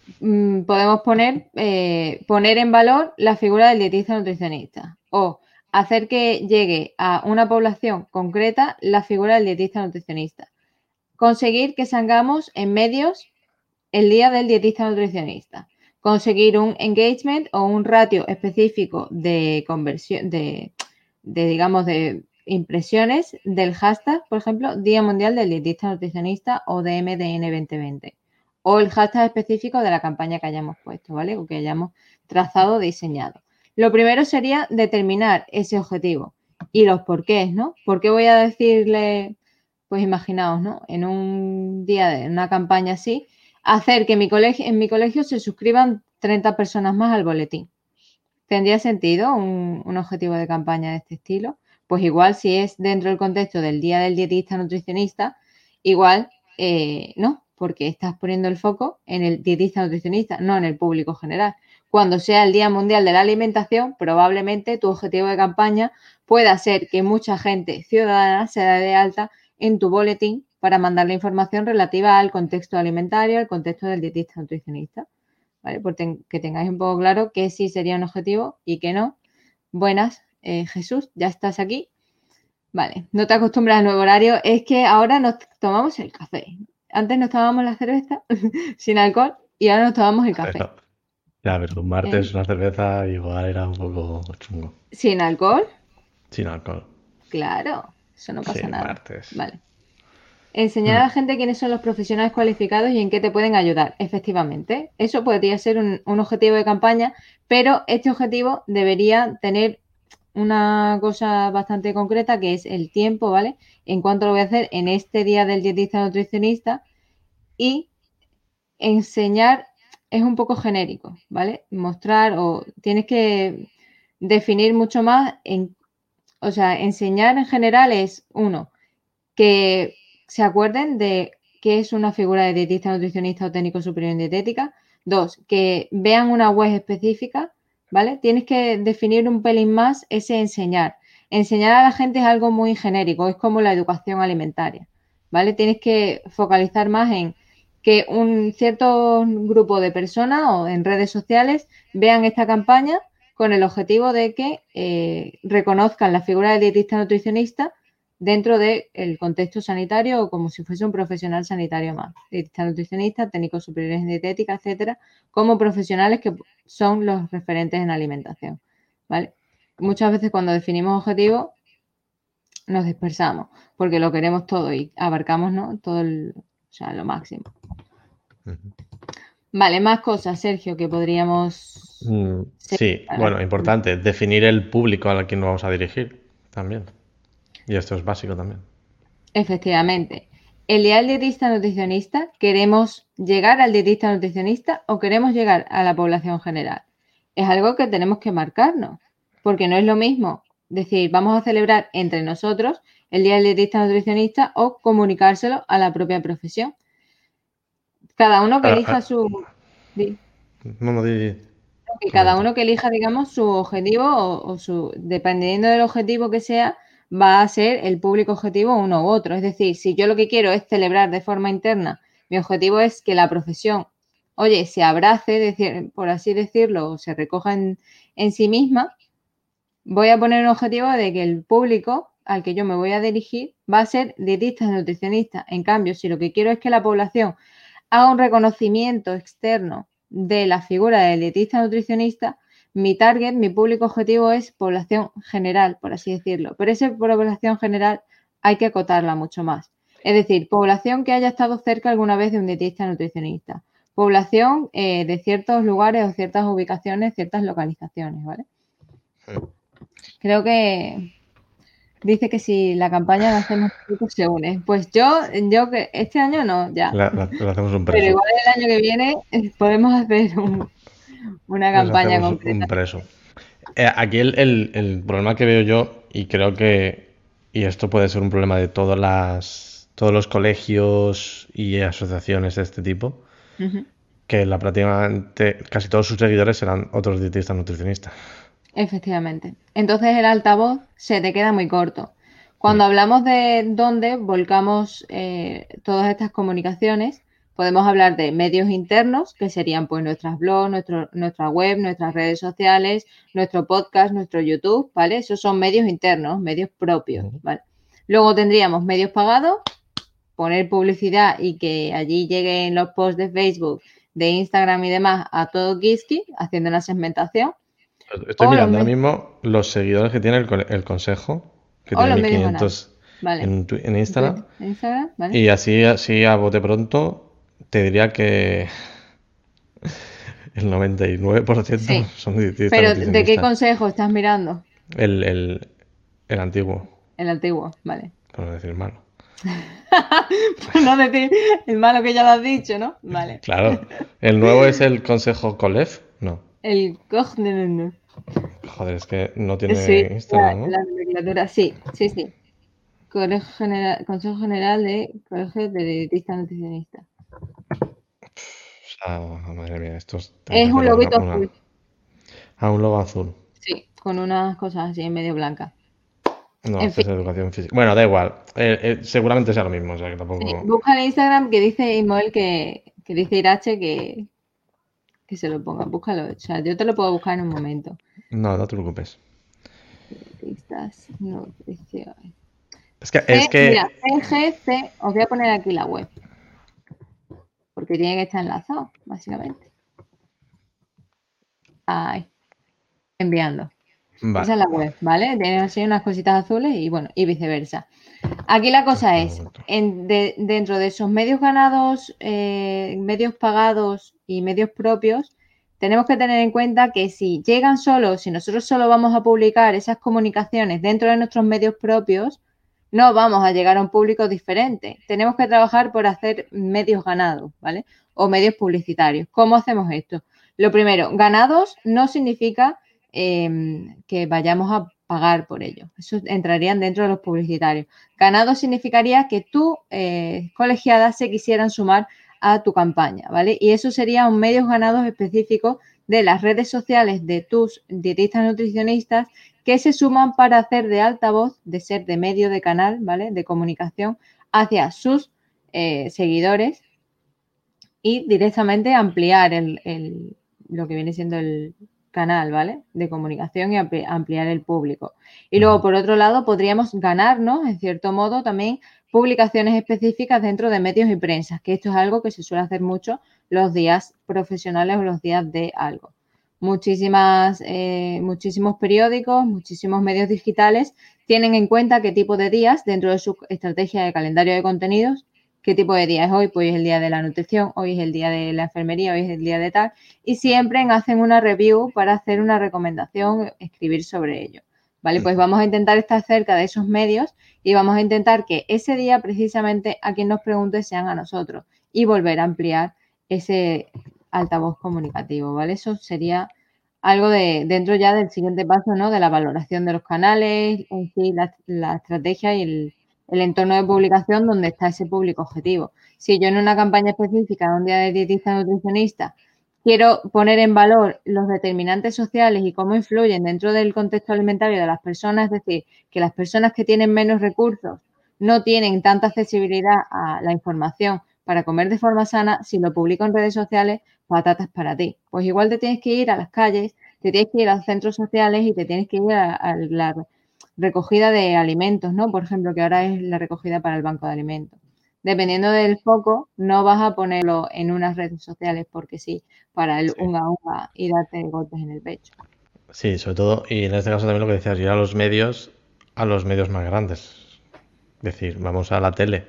S1: Mm, podemos poner, eh, poner en valor la figura del dietista nutricionista o hacer que llegue a una población concreta la figura del dietista nutricionista. Conseguir que salgamos en medios el día del dietista nutricionista. Conseguir un engagement o un ratio específico de conversión, de, de digamos, de impresiones del hashtag, por ejemplo, Día Mundial del Dietista Nutricionista o D M D N veinte veinte. O el hashtag específico de la campaña que hayamos puesto, ¿vale? O que hayamos trazado o diseñado. Lo primero sería determinar ese objetivo y los porqués, ¿no? ¿Por qué voy a decirle, pues imaginaos, ¿no? En un día de una campaña así, hacer que mi colegio, en mi colegio se suscriban treinta personas más al boletín. ¿Tendría sentido un, un objetivo de campaña de este estilo? Pues igual si es dentro del contexto del Día del Dietista Nutricionista, igual eh, no, porque estás poniendo el foco en el dietista nutricionista, no en el público general. Cuando sea el Día Mundial de la Alimentación, probablemente tu objetivo de campaña pueda ser que mucha gente ciudadana se dé de alta en tu boletín para mandar la información relativa al contexto alimentario, al contexto del dietista nutricionista. ¿Vale? Porque que tengáis un poco claro que sí sería un objetivo y que no. Buenas, eh, Jesús, ya estás aquí. Vale, no te acostumbras al nuevo horario. Es que ahora nos tomamos el café. Antes nos tomábamos la cerveza sin alcohol y ahora nos tomamos el café.
S2: Ya, pero un martes
S1: ¿Eh?
S2: una cerveza igual era un poco chungo.
S1: ¿Sin alcohol?
S2: Sin alcohol.
S1: Claro, eso no pasa
S2: Sí,
S1: nada.
S2: martes.
S1: Vale. Enseñar a la gente quiénes son los profesionales cualificados y en qué te pueden ayudar, efectivamente. Eso podría ser un, un objetivo de campaña, pero este objetivo debería tener una cosa bastante concreta que es el tiempo, ¿vale? En cuánto lo voy a hacer en este día del dietista nutricionista y enseñar es un poco genérico, ¿vale? Mostrar o tienes que definir mucho más en, o sea, enseñar en general es uno, que se acuerden de qué es una figura de dietista, nutricionista o técnico superior en dietética. Dos, que vean una web específica, ¿vale? Tienes que definir un pelín más ese enseñar. Enseñar a la gente es algo muy genérico, es como la educación alimentaria, ¿vale? Tienes que focalizar más en que un cierto grupo de personas o en redes sociales vean esta campaña con el objetivo de que eh, reconozcan la figura de dietista nutricionista dentro del contexto sanitario o como si fuese un profesional sanitario más, dietista nutricionista, técnicos superiores en dietética, etcétera, como profesionales que son los referentes en alimentación, ¿vale? Muchas veces cuando definimos objetivos nos dispersamos porque lo queremos todo y abarcamos, ¿no? Todo el, o sea, lo máximo. Uh-huh. Vale, más cosas, Sergio, que podríamos...
S2: Mm, sí, bueno, importante, definir el público al que nos vamos a dirigir también. Y esto es básico también.
S1: Efectivamente. El día del dietista nutricionista, ¿queremos llegar al dietista nutricionista o queremos llegar a la población general? Es algo que tenemos que marcarnos, porque no es lo mismo decir, vamos a celebrar entre nosotros el día del dietista nutricionista o comunicárselo a la propia profesión. Cada uno que elija ah, su...
S2: No, no, di,
S1: que cada uno que elija, digamos, su objetivo o, o su... Dependiendo del objetivo que sea, va a ser el público objetivo uno u otro. Es decir, si yo lo que quiero es celebrar de forma interna, mi objetivo es que la profesión, oye, se abrace, decir, por así decirlo, o se recoja en, en sí misma, voy a poner un objetivo de que el público al que yo me voy a dirigir va a ser dietistas y nutricionistas. En cambio, si lo que quiero es que la población haga un reconocimiento externo de la figura del dietista nutricionista, mi target, mi público objetivo es población general, por así decirlo. Pero esa población general hay que acotarla mucho más. Es decir, población que haya estado cerca alguna vez de un dietista nutricionista. Población eh, de ciertos lugares o ciertas ubicaciones, ciertas localizaciones, ¿vale? Sí. Creo que dice que si la campaña la hacemos se une. Pues yo, yo que este año no, ya.
S2: La, la, la hacemos un preso.
S1: Pero igual el año que viene podemos hacer un, una campaña concreta.
S2: Un preso. Eh, aquí el, el, el problema que veo yo, y creo que, y esto puede ser un problema de todas las todos los colegios y asociaciones de este tipo,
S1: Ujú.
S2: que la prácticamente casi todos sus seguidores serán otros dietistas nutricionistas.
S1: Efectivamente. Entonces el altavoz se te queda muy corto.
S2: Mm.
S1: Cuando hablamos de dónde volcamos eh, todas estas comunicaciones, podemos hablar de medios internos, que serían pues nuestras blogs, nuestro, nuestra web, nuestras redes sociales, nuestro podcast, nuestro YouTube, ¿vale? Esos son medios internos, medios propios,
S2: Ujú.
S1: ¿vale? Luego tendríamos medios pagados, poner publicidad y que allí lleguen los posts de Facebook, de Instagram y demás a todo Kiski, haciendo una segmentación.
S2: Estoy
S1: O los,
S2: mirando ahora
S1: me-
S2: mismo los seguidores que tiene el, co- el consejo, que
S1: o
S2: tiene
S1: los medios ganados,
S2: mil quinientos
S1: ¿vale?
S2: en, tu- en
S1: En Twitter,
S2: Instagram.
S1: en Instagram, ¿vale?
S2: Y así, así a bote pronto, te diría que el noventa y nueve por ciento
S1: Sí.
S2: son dietistas
S1: Pero ¿de qué
S2: nutricionistas.
S1: consejo estás mirando?
S2: El, el, el antiguo,
S1: El antiguo, ¿vale?
S2: por no decir malo.
S1: Por no decir el malo que ya lo has dicho, ¿no? Vale.
S2: Claro. ¿El nuevo es el consejo Colef? No.
S1: El cogn-
S2: Joder, es que no tiene
S1: Sí, la,
S2: Instagram, ¿no?
S1: la nomenclatura, sí, sí, sí. Colegio General, Consejo General de Colegios de Dietistas Nutricionistas.
S2: O sea, madre mía, estos tengo que
S1: Es un
S2: hacerle una,
S1: loguito
S2: una...
S1: azul,
S2: Ah, un logo azul.
S1: sí, con unas cosas así en medio blancas.
S2: No,
S1: En
S2: este
S1: fin,
S2: es de educación física. Bueno, da igual. Eh, eh, seguramente sea lo mismo, o sea que
S1: sí,
S2: tampoco.
S1: busca en Instagram que dice Imoel que, que dice Irache que, que se lo ponga. Búscalo. O sea, yo te lo puedo buscar en un momento.
S2: No, no te preocupes.
S1: Dietistas nutrición.
S2: Es que,
S1: C,
S2: es
S1: mira,
S2: que.
S1: C G C, os voy a poner aquí la web. Porque tiene que estar enlazado, básicamente. Ahí, enviando.
S2: Vale.
S1: Esa es la web, ¿vale? Tiene así unas cositas azules y bueno, y viceversa. Aquí la cosa es, en, de, dentro de esos medios ganados, eh, medios pagados y medios propios, tenemos que tener en cuenta que si llegan solos, si nosotros solo vamos a publicar esas comunicaciones dentro de nuestros medios propios, no vamos a llegar a un público diferente. Tenemos que trabajar por hacer medios ganados, ¿vale? O medios publicitarios. ¿Cómo hacemos esto? Lo primero, ganados no significa eh, que vayamos a pagar por ello. Eso entrarían dentro de los publicitarios. Ganado significaría que tú, eh, colegiadas, se quisieran sumar a tu campaña, ¿vale? Y eso sería un medios ganados específicos de las redes sociales de tus dietistas nutricionistas que se suman para hacer de altavoz, de ser de medio de canal, ¿vale? De comunicación hacia sus eh, seguidores y directamente ampliar el, el, lo que viene siendo el canal, ¿vale? De comunicación y ampliar el público. Y luego, por otro lado, podríamos ganarnos, en cierto modo, también publicaciones específicas dentro de medios y prensa, que esto es algo que se suele hacer mucho los días profesionales o los días de algo. Muchísimas, eh, muchísimos periódicos, muchísimos medios digitales tienen en cuenta qué tipo de días dentro de su estrategia de calendario de contenidos. ¿Qué tipo de día es hoy? Pues es el día de la nutrición, hoy es el día de la enfermería, hoy es el día de tal. Y siempre hacen una review para hacer una recomendación, escribir sobre ello. ¿Vale? Pues vamos a intentar estar cerca de esos medios y vamos a intentar que ese día precisamente a quien nos pregunte sean a nosotros y volver a ampliar ese altavoz comunicativo, ¿vale? Eso sería algo de dentro ya del siguiente paso, ¿no? De la valoración de los canales, en sí, la, la estrategia y el el entorno de publicación donde está ese público objetivo. Si yo en una campaña específica de un día de dietista nutricionista quiero poner en valor los determinantes sociales y cómo influyen dentro del contexto alimentario de las personas, es decir, que las personas que tienen menos recursos no tienen tanta accesibilidad a la información para comer de forma sana, si lo publico en redes sociales, patatas para ti. Pues igual te tienes que ir a las calles, te tienes que ir a los centros sociales y te tienes que ir a, a la recogida de alimentos, ¿no? Por ejemplo, que ahora es la recogida para el banco de alimentos. Dependiendo del foco, no vas a ponerlo en unas redes sociales porque sí, para el
S2: Sí.
S1: unga unga y darte golpes en el pecho.
S2: Sí, sobre todo, y en este caso también lo que decías, ir a los medios, a los medios más grandes. Es decir, vamos a la tele,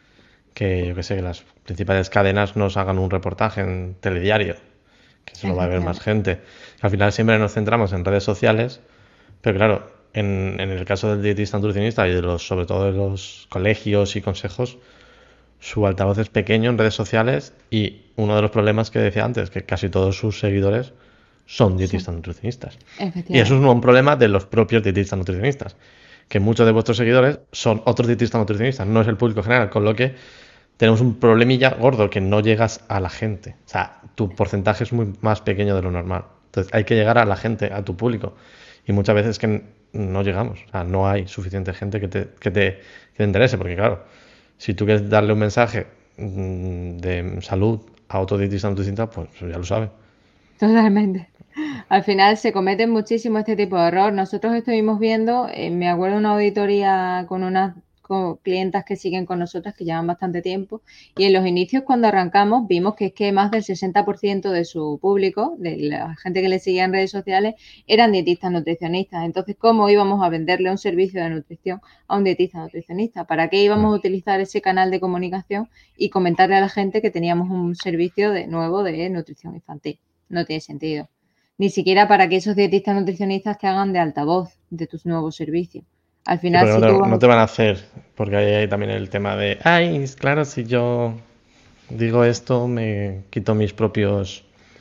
S2: que yo que sé, que las principales cadenas nos hagan un reportaje en telediario, que eso lo va a ver más gente. Al final siempre nos centramos en redes sociales, pero claro, en, en el caso del dietista nutricionista y de los, sobre todo de los colegios y consejos, su altavoz es pequeño en redes sociales y uno de los problemas que decía antes, que casi todos sus seguidores son dietistas sí. nutricionistas. Y eso es un problema de los propios dietistas nutricionistas, que muchos de vuestros seguidores son otros dietistas nutricionistas, no es el público general, con lo que tenemos un problemilla gordo que no llegas a la gente. O sea, tu porcentaje es muy más pequeño de lo normal. Entonces hay que llegar a la gente, a tu público. Y muchas veces que no llegamos. O sea, no hay suficiente gente que te, que te, que te interese. Porque claro, si tú quieres darle un mensaje de salud a otro dietista nutricionista, pues ya lo sabe.
S1: Totalmente. Al final se cometen muchísimo este tipo de error. Nosotros estuvimos viendo, eh, me acuerdo de una auditoría con unas con clientas que siguen con nosotras, que llevan bastante tiempo, y en los inicios cuando arrancamos vimos que es que más del sesenta por ciento de su público, de la gente que le seguía en redes sociales, eran dietistas nutricionistas. Entonces, ¿cómo íbamos a venderle un servicio de nutrición a un dietista nutricionista? ¿Para qué íbamos a utilizar ese canal de comunicación y comentarle a la gente que teníamos un servicio de nuevo de nutrición infantil? No tiene sentido. Ni siquiera para que esos dietistas nutricionistas te hagan de altavoz de tus nuevos servicios. Al final,
S2: Sí,
S1: si
S2: no,
S1: tú...
S2: te, no te van a hacer, porque ahí hay también el tema de, ay, claro, si yo digo esto, me quito mis propios...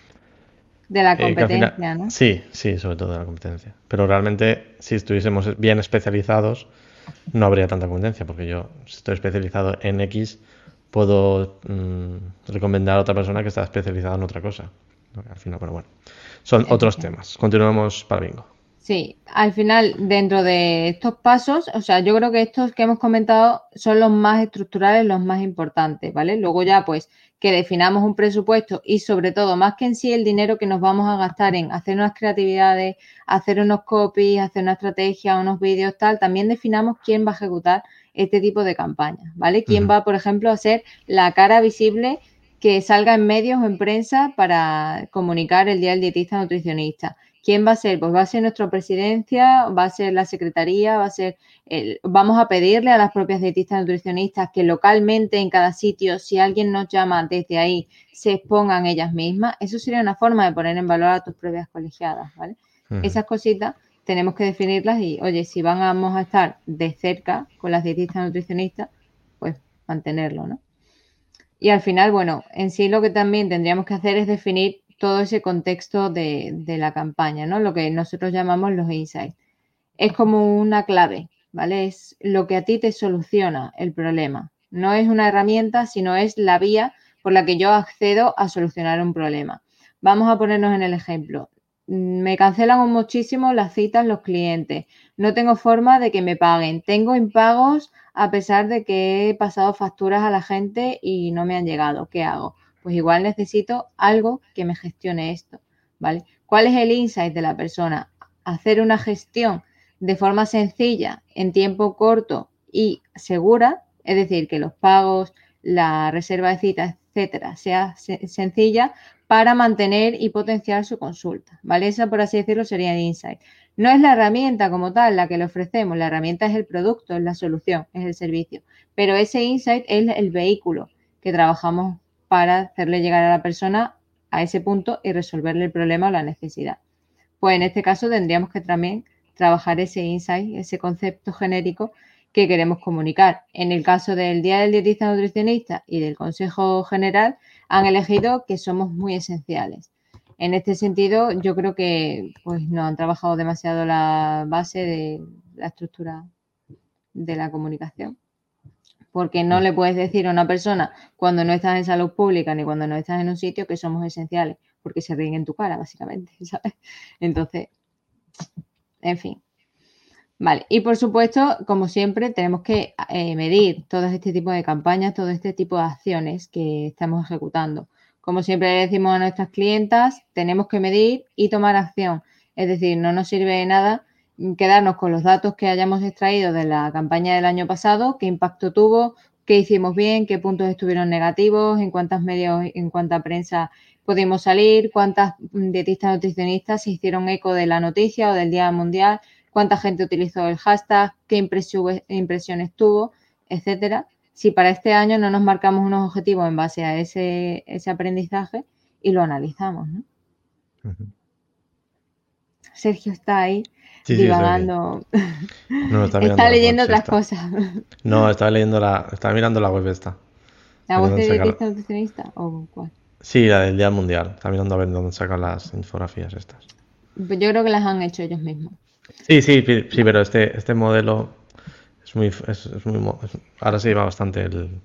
S1: De la
S2: eh, que al final...
S1: competencia, ¿no?
S2: Sí, sí, sobre todo de la competencia. Pero realmente, si estuviésemos bien especializados, no habría tanta competencia, porque yo, si estoy especializado en X, puedo mmm, recomendar a otra persona que está especializada en otra cosa. Al final, pero bueno, son otros temas. Continuamos para bingo.
S1: Sí, al final, dentro de estos pasos, o sea, yo creo que estos que hemos comentado son los más estructurales, los más importantes, ¿vale? Luego ya, pues, que definamos un presupuesto y sobre todo, más que en sí el dinero que nos vamos a gastar en hacer unas creatividades, hacer unos copies, hacer una estrategia, unos vídeos, tal, también definamos quién va a ejecutar este tipo de campañas, ¿vale? Quién uh-huh. va, por ejemplo, a ser la cara visible que salga en medios o en prensa para comunicar el Día del Dietista Nutricionista. ¿Quién va a ser? Pues va a ser nuestra presidencia, va a ser la secretaría, va a ser... El, vamos a pedirle a las propias dietistas nutricionistas que localmente en cada sitio, si alguien nos llama desde ahí, se expongan ellas mismas. Eso sería una forma de poner en valor a tus propias colegiadas, ¿vale? Uh-huh. Esas cositas tenemos que definirlas y, oye, si vamos a estar de cerca con las dietistas nutricionistas, pues mantenerlo, ¿no? Y al final, bueno, en sí lo que también tendríamos que hacer es definir todo ese contexto de, de la campaña, ¿no? Lo que nosotros llamamos los insights. Es como una clave, ¿vale? Es lo que a ti te soluciona el problema. No es una herramienta, sino es la vía por la que yo accedo a solucionar un problema. Vamos a ponernos en el ejemplo. Me cancelan muchísimo las citas los clientes. No tengo forma de que me paguen. Tengo impagos a pesar de que he pasado facturas a la gente y no me han llegado. ¿Qué hago? Pues igual necesito algo que me gestione esto, ¿vale? ¿Cuál es el insight de la persona? Hacer una gestión de forma sencilla, en tiempo corto y segura, es decir, que los pagos, la reserva de citas, etcétera, sea sencilla para mantener y potenciar su consulta, ¿vale? Esa, por así decirlo, sería el insight. No es la herramienta como tal la que le ofrecemos, la herramienta es el producto, es la solución, es el servicio, pero ese insight es el vehículo que trabajamos para hacerle llegar a la persona a ese punto y resolverle el problema o la necesidad. Pues en este caso tendríamos que también trabajar ese insight, ese concepto genérico que queremos comunicar. En el caso del Día del Dietista Nutricionista y del Consejo General, han elegido que somos muy esenciales. En este sentido, yo creo que pues, no han trabajado demasiado la base de la estructura de la comunicación. Porque no le puedes decir a una persona cuando no estás en salud pública ni cuando no estás en un sitio que somos esenciales, porque se ríen en tu cara, básicamente, ¿sabes? Entonces, en fin. Vale, y por supuesto, como siempre, tenemos que eh, medir todo este tipo de campañas, todo este tipo de acciones que estamos ejecutando. Como siempre le decimos a nuestras clientas, tenemos que medir y tomar acción. Es decir, no nos sirve de nada quedarnos con los datos que hayamos extraído de la campaña del año pasado, qué impacto tuvo, qué hicimos bien, qué puntos estuvieron negativos, en cuántos medios, en cuánta prensa pudimos salir, cuántas dietistas nutricionistas se hicieron eco de la noticia o del Día Mundial, cuánta gente utilizó el hashtag, qué impresiones tuvo, etcétera. Si para este año no nos marcamos unos objetivos en base a ese, ese aprendizaje y lo analizamos, ¿no? Uh-huh. Sergio está ahí sí, divagando. Sí, no, está, está leyendo web, otras
S2: está.
S1: cosas.
S2: No, estaba leyendo la, estaba mirando la web esta.
S1: ¿La web de dietista nutricionista o cuál?
S2: Sí, la del Día Mundial. Está mirando a ver dónde sacan las infografías estas.
S1: Yo creo que las han hecho ellos mismos.
S2: Sí, sí, pi- sí, pero este, este modelo es muy, es, es muy, mo- es- ahora se lleva bastante el,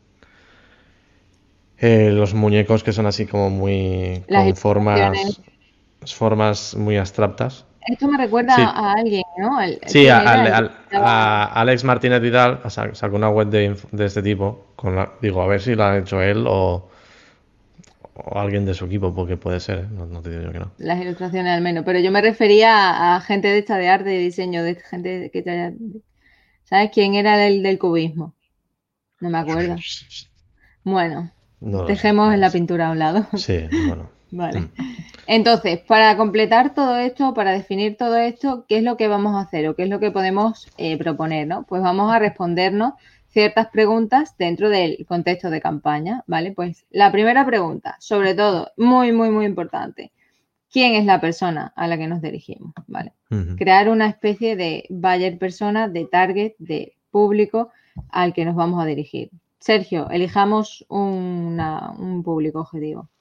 S2: eh, los muñecos que son así como muy,
S1: Las
S2: con
S1: ilustraciones.
S2: formas, formas muy abstractas.
S1: Esto me recuerda
S2: Sí,
S1: a alguien, ¿no? El-
S2: sí,
S1: ¿quién
S2: a,
S1: era
S2: al-
S1: el que
S2: al-
S1: estaba?
S2: a Alex Martínez Vidal sa- sacó una web de, inf- de este tipo. Con la- digo, a ver si la ha hecho él o, o alguien de su equipo, porque puede ser, ¿eh? No, no te digo yo que no.
S1: Las ilustraciones al menos, pero yo me refería a, a gente de esta de arte y diseño, de gente que te- ¿sabes quién era el del cubismo? No me acuerdo. Bueno,
S2: No lo sé,
S1: dejemos
S2: no lo
S1: la
S2: sé.
S1: pintura a un lado.
S2: Sí, bueno. Mm.
S1: Vale. Entonces, para completar todo esto, para definir todo esto, ¿qué es lo que vamos a hacer o qué es lo que podemos eh, proponer, ¿no? Pues vamos a respondernos ciertas preguntas dentro del contexto de campaña, ¿vale? Pues la primera pregunta, sobre todo, muy, muy, muy importante, ¿quién es la persona a la que nos dirigimos? ¿Vale?
S2: Ujú.
S1: Crear una especie de buyer persona, de target, de público al que nos vamos a dirigir. Sergio, elijamos una- un público objetivo.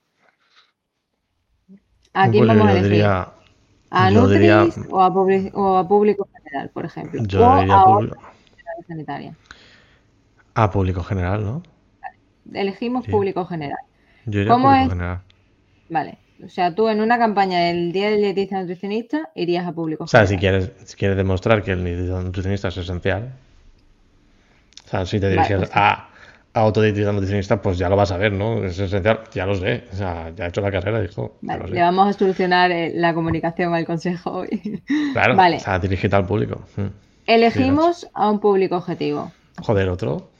S1: ¿A quién
S2: Pues
S1: vamos a
S2: yo
S1: elegir?
S2: diría,
S1: ¿A
S2: yo diría,
S1: Nutris o a, publi- o a público general, por ejemplo? O
S2: yo diría
S1: a
S2: público,
S1: otra entidad sanitaria.
S2: a público general, ¿no?
S1: Elegimos
S2: Diría.
S1: público general.
S2: Yo diría
S1: ¿Cómo
S2: público
S1: es?
S2: general.
S1: Vale. O sea, tú en una campaña del Día del Dietista Nutricionista irías a público
S2: O sea, si
S1: general.
S2: quieres, si quieres demostrar que el nutricionista es esencial, o sea, si te
S1: Vale,
S2: diriges
S1: pues sí.
S2: a, a autodietista nutricionista, pues ya lo vas a ver, ¿no? Es esencial, ya lo sé. O sea, ya he hecho la carrera, dijo, ya
S1: Vale,
S2: lo
S1: le
S2: sé.
S1: vamos a solucionar eh, la comunicación al consejo hoy.
S2: Claro, o
S1: Vale,
S2: sea, dirigirte al público. Mm. Dirás,
S1: elegimos a un público objetivo.
S2: joder, otro.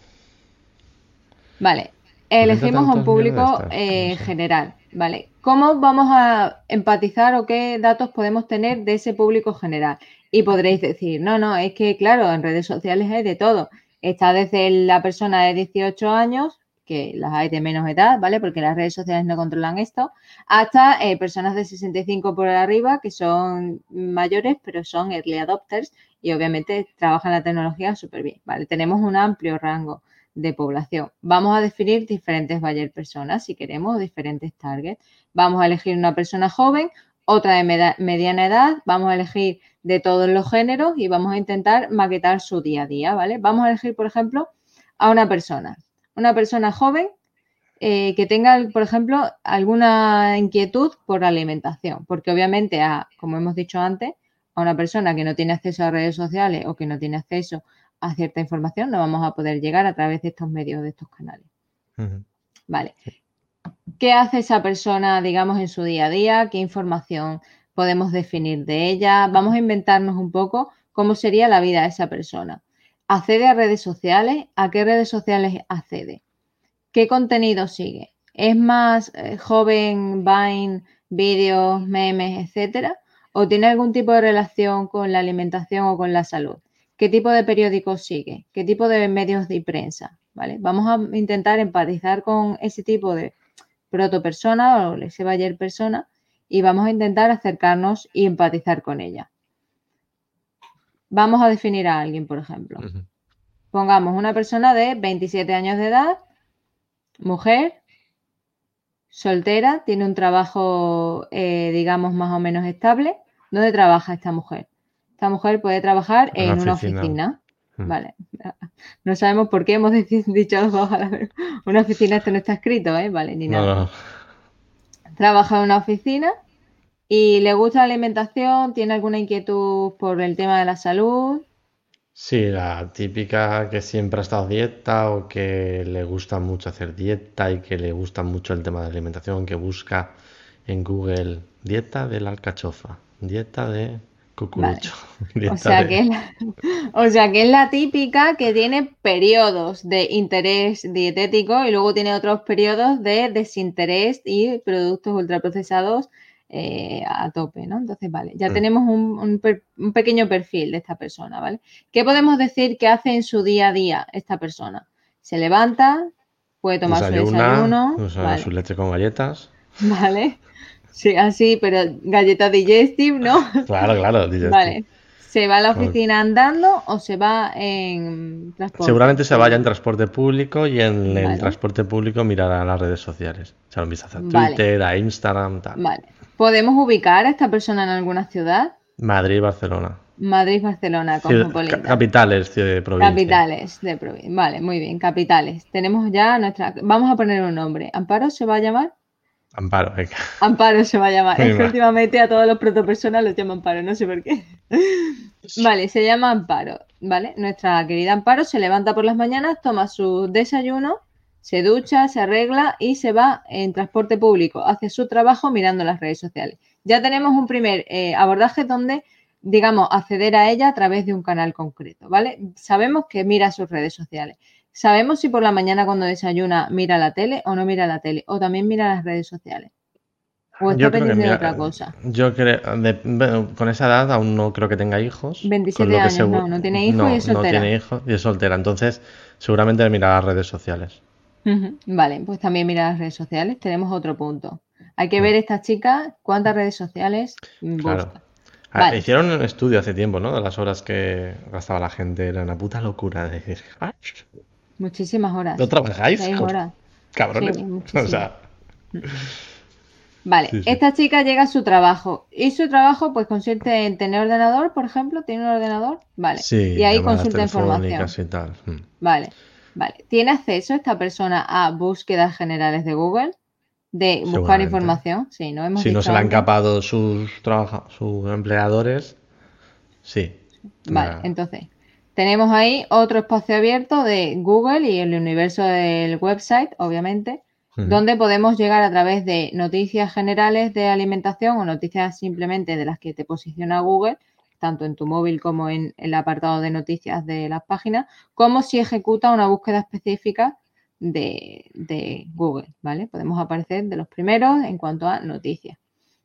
S1: Vale,
S2: ¿Por qué tratan
S1: elegimos a un
S2: todas mierda de
S1: público
S2: estas? No
S1: eh,
S2: sé.
S1: general. Vale, ¿cómo vamos a empatizar o qué datos podemos tener de ese público general? Y podréis decir, no, no, es que claro, en redes sociales hay de todo. Está desde la persona de dieciocho años, que las hay de menos edad, ¿vale? Porque las redes sociales no controlan esto, hasta eh, personas de sesenta y cinco por arriba, que son mayores, pero son early adopters y obviamente trabajan la tecnología súper bien, ¿vale? Tenemos un amplio rango de población. Vamos a definir diferentes buyer personas, si queremos, diferentes targets. Vamos a elegir una persona joven, otra de med mediana edad, vamos a elegir de todos los géneros y vamos a intentar maquetar su día a día, ¿vale? Vamos a elegir, por ejemplo, a una persona, una persona joven eh, que tenga, por ejemplo, alguna inquietud por la alimentación, porque obviamente, a, como hemos dicho antes, a una persona que no tiene acceso a redes sociales o que no tiene acceso a cierta información, no vamos a poder llegar a través de estos medios, de estos canales.
S2: Ujú.
S1: Vale. ¿Qué hace esa persona, digamos, en su día a día? ¿Qué información podemos definir de ella? Vamos a inventarnos un poco cómo sería la vida de esa persona. ¿Accede a redes sociales? ¿A qué redes sociales accede? ¿Qué contenido sigue? ¿Es más eh, joven, Vine, vídeos, memes, etcétera? ¿O tiene algún tipo de relación con la alimentación o con la salud? ¿Qué tipo de periódicos sigue? ¿Qué tipo de medios de prensa? ¿Vale? Vamos a intentar empatizar con ese tipo de protopersona o ese buyer persona y vamos a intentar acercarnos y empatizar con ella. Vamos a definir a alguien, por ejemplo.
S2: Ujú.
S1: Pongamos una persona de veintisiete años de edad, mujer, soltera, tiene un trabajo, eh, digamos, más o menos estable. ¿Dónde trabaja esta mujer? Esta mujer puede trabajar
S2: En la
S1: en una
S2: oficina.
S1: oficina.
S2: Mm.
S1: Vale. No sabemos por qué hemos dicho los dos a la vez. Una oficina, esto no está escrito, ¿eh? Vale, ni
S2: No,
S1: nada.
S2: no.
S1: Trabaja en una oficina y le gusta la alimentación, tiene alguna inquietud por el tema de la salud.
S2: Sí, la típica que siempre ha estado a dieta o que le gusta mucho hacer dieta y que le gusta mucho el tema de alimentación, que busca en Google dieta de la alcachofa, dieta de
S1: Vale.
S2: cucurucho,
S1: O
S2: dieta
S1: sea que
S2: de...
S1: es la, o sea que es la típica que tiene periodos de interés dietético y luego tiene otros periodos de desinterés y productos ultraprocesados eh, a tope, ¿no? Entonces, vale, ya
S2: Mm.
S1: tenemos un, un, per- un pequeño perfil de esta persona, ¿vale? ¿Qué podemos decir que hace en su día a día esta persona? Se levanta, puede tomar su
S2: Desayuna,
S1: desayuno,
S2: o sea, su
S1: vale,
S2: leche con galletas.
S1: vale, sí, así, pero galleta digestive, ¿no?
S2: Claro, claro, digestive.
S1: Vale. ¿Se va a la
S2: Con-
S1: oficina andando o se va en transporte
S2: Seguramente se vaya en
S1: público?
S2: transporte público y en el
S1: Vale,
S2: transporte público mirará las redes sociales. Echar un vistazo a
S1: vale,
S2: Twitter, a Instagram, tal.
S1: vale. ¿Podemos ubicar a esta persona en alguna ciudad?
S2: Madrid, Barcelona.
S1: Madrid, Barcelona,
S2: Ciudad-
S1: cosmopolita.
S2: capitales de provincia.
S1: Capitales de provincia. Vale, muy bien, capitales. Tenemos ya nuestra... Vamos a poner un nombre. ¿Amparo se va a llamar?
S2: Amparo, venga.
S1: Amparo se va a llamar.
S2: Muy
S1: Es que
S2: mal.
S1: últimamente a todas las protopersonas los llama Amparo, no sé por qué. Vale, se llama Amparo, ¿vale? Nuestra querida Amparo se levanta por las mañanas, toma su desayuno, se ducha, se arregla y se va en transporte público hacia su trabajo mirando las redes sociales. Ya tenemos un primer eh, abordaje donde, digamos, acceder a ella a través de un canal concreto, ¿vale? Sabemos que mira sus redes sociales. Sabemos si por la mañana cuando desayuna mira la tele o no mira la tele, o también mira las redes sociales. O está
S2: Yo creo que
S1: pendiente de
S2: mira,
S1: otra cosa.
S2: yo creo, de- bueno, con esa edad aún no creo que tenga hijos. Con
S1: veintisiete
S2: lo que
S1: años,
S2: segu-
S1: no, no tiene hijos y
S2: no,
S1: es
S2: no
S1: soltera.
S2: tiene hijos y es soltera. Entonces, seguramente mira las redes sociales.
S1: Ujú, vale, pues también mira las redes sociales. Tenemos otro punto. Hay que
S2: Mm,
S1: ver esta chica cuántas redes sociales mm,
S2: claro.
S1: busca.
S2: Ah,
S1: Vale,
S2: hicieron un estudio hace tiempo, ¿no? De las horas que gastaba la gente. Era una puta locura de decir, "Ah,
S1: muchísimas horas.
S2: ¿no trabajáis?
S1: Seis
S2: Joder,
S1: horas. Sí,
S2: cabrones". O
S1: muchísimas.
S2: sea,
S1: Vale,
S2: sí, sí.
S1: esta chica llega a su trabajo y su trabajo pues consiste en tener ordenador, por ejemplo, tiene un ordenador, vale,
S2: Sí,
S1: y ahí
S2: llamadas
S1: consulta información,
S2: telefónicas y tal. Mm.
S1: vale, vale. ¿Tiene acceso esta persona a búsquedas generales de Google? De buscar
S2: Seguramente.
S1: información, sí, ¿no? Hemos
S2: Si no
S1: dicho
S2: se le han
S1: antes.
S2: capado sus, trabaja sus empleadores, sí.
S1: Vale,
S2: Tendrá-
S1: entonces, tenemos ahí otro espacio abierto de Google y el universo del website, obviamente,
S2: Ujú.
S1: donde podemos llegar a través de noticias generales de alimentación o noticias simplemente de las que te posiciona Google, tanto en tu móvil como en el apartado de noticias de las páginas, como si ejecuta una búsqueda específica de, de Google, ¿vale? Podemos aparecer de los primeros en cuanto a noticias.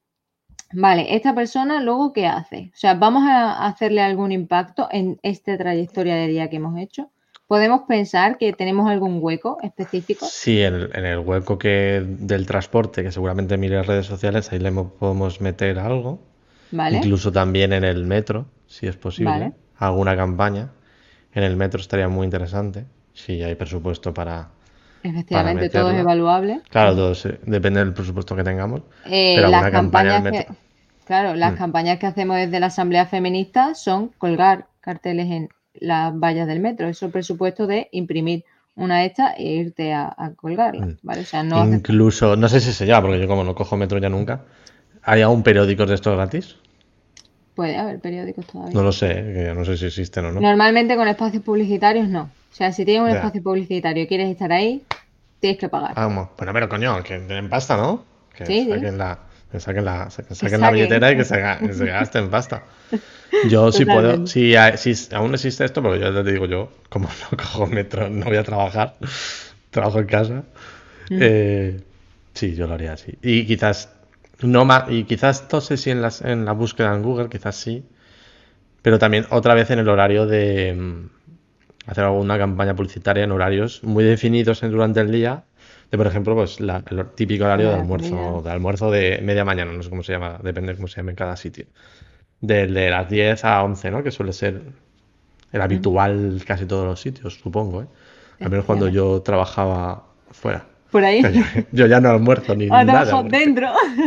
S1: Vale, esta persona luego, ¿qué hace? O sea, ¿vamos a hacerle algún impacto en esta trayectoria de día que hemos hecho? ¿Podemos pensar que tenemos algún hueco específico?
S2: Sí, en el, en el hueco que del transporte, que seguramente mire redes sociales, ahí le mo- podemos meter algo.
S1: ¿Vale?
S2: Incluso también en el metro, si es posible.
S1: Vale.
S2: Alguna campaña. En el metro estaría muy interesante, si hay presupuesto para, para
S1: Efectivamente, todo es
S2: meterla.
S1: evaluable.
S2: Claro,
S1: Ujú.
S2: todo se- depende del presupuesto que tengamos.
S1: Eh,
S2: Pero
S1: las
S2: alguna campaña en el
S1: campañas
S2: metro.
S1: que, claro, las
S2: Mm.
S1: campañas que hacemos desde la Asamblea Feminista son colgar carteles en las vallas del metro. Eso es presupuesto de imprimir una de estas e irte a, a colgarla,
S2: Mm.
S1: ¿vale? O sea, no hace falta.
S2: Incluso, no sé si se llama, porque yo como no cojo metro ya nunca. ¿Hay aún periódicos de estos gratis?
S1: Puede haber periódicos todavía.
S2: No lo sé, que ya no sé si existen o no.
S1: Normalmente con espacios publicitarios no. O sea, si tienes un
S2: Ya.
S1: espacio publicitario y quieres estar ahí, tienes que pagar.
S2: Vamos, bueno, pero coño, que tienen pasta, ¿no? Que
S1: Sí, sí.
S2: saquen la, que saquen la, que
S1: Que
S2: saquen la
S1: saquen.
S2: billetera y que se, ga- que se gasten pasta. Yo si puedo,
S1: Totalmente.
S2: si, hay- si aún existe esto, porque yo te digo yo, como no cojo metro, no voy a trabajar, trabajo en casa.
S1: Mm.
S2: eh, sí, yo lo haría así. Y quizás no más, y quizás no sé si en las, en la búsqueda en Google, quizás sí, pero también otra vez en el horario de mm, hacer alguna campaña publicitaria en horarios muy definidos en- durante el día, de por ejemplo, pues la- el típico horario de
S1: Hora de
S2: almuerzo,
S1: comida.
S2: de almuerzo de media mañana, no sé cómo se llama, depende de cómo se llame en cada sitio. De, de las diez a once, ¿no? Que suele ser el habitual casi todos los sitios, supongo, ¿eh? Al menos cuando yo trabajaba fuera.
S1: Por ahí.
S2: Que Yo, yo ya no almuerzo ni
S1: Ah,
S2: nada.
S1: trabajo
S2: porque-
S1: dentro.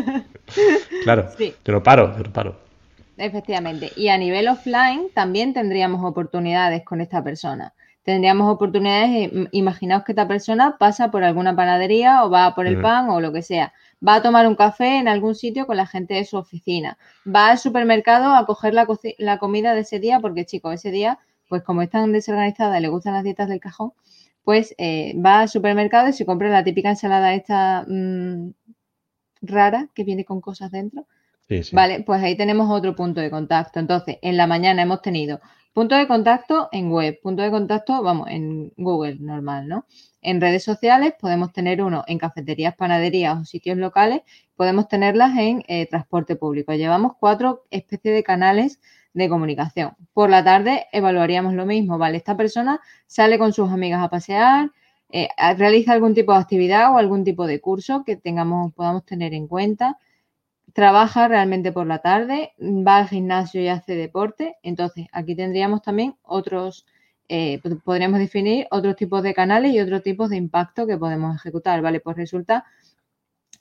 S2: Claro,
S1: Sí.
S2: yo no paro, yo no paro.
S1: Efectivamente. Y a nivel offline también tendríamos oportunidades con esta persona. Tendríamos oportunidades, eh, imaginaos que esta persona pasa por alguna panadería o va por el
S2: Mm.
S1: pan o lo que sea. Va a tomar un café en algún sitio con la gente de su oficina. Va al supermercado a coger la, coci- la comida de ese día porque, chicos, ese día, pues como es tan desorganizada y le gustan las dietas del cajón, pues eh, va al supermercado y se compra la típica ensalada esta mm, rara que viene con cosas dentro.
S2: Sí, sí.
S1: Vale, pues ahí tenemos otro punto de contacto. Entonces, en la mañana hemos tenido punto de contacto en web, punto de contacto, vamos, en Google normal, ¿no? En redes sociales podemos tener uno en cafeterías, panaderías o sitios locales, podemos tenerlas en eh, transporte público. Llevamos cuatro especies de canales de comunicación. Por la tarde evaluaríamos lo mismo, ¿vale? Esta persona sale con sus amigas a pasear, eh, realiza algún tipo de actividad o algún tipo de curso que tengamos, podamos tener en cuenta. Trabaja realmente por la tarde, va al gimnasio y hace deporte. Entonces, aquí tendríamos también otros, eh, podríamos definir otros tipos de canales y otros tipos de impacto que podemos ejecutar, ¿vale? Pues resulta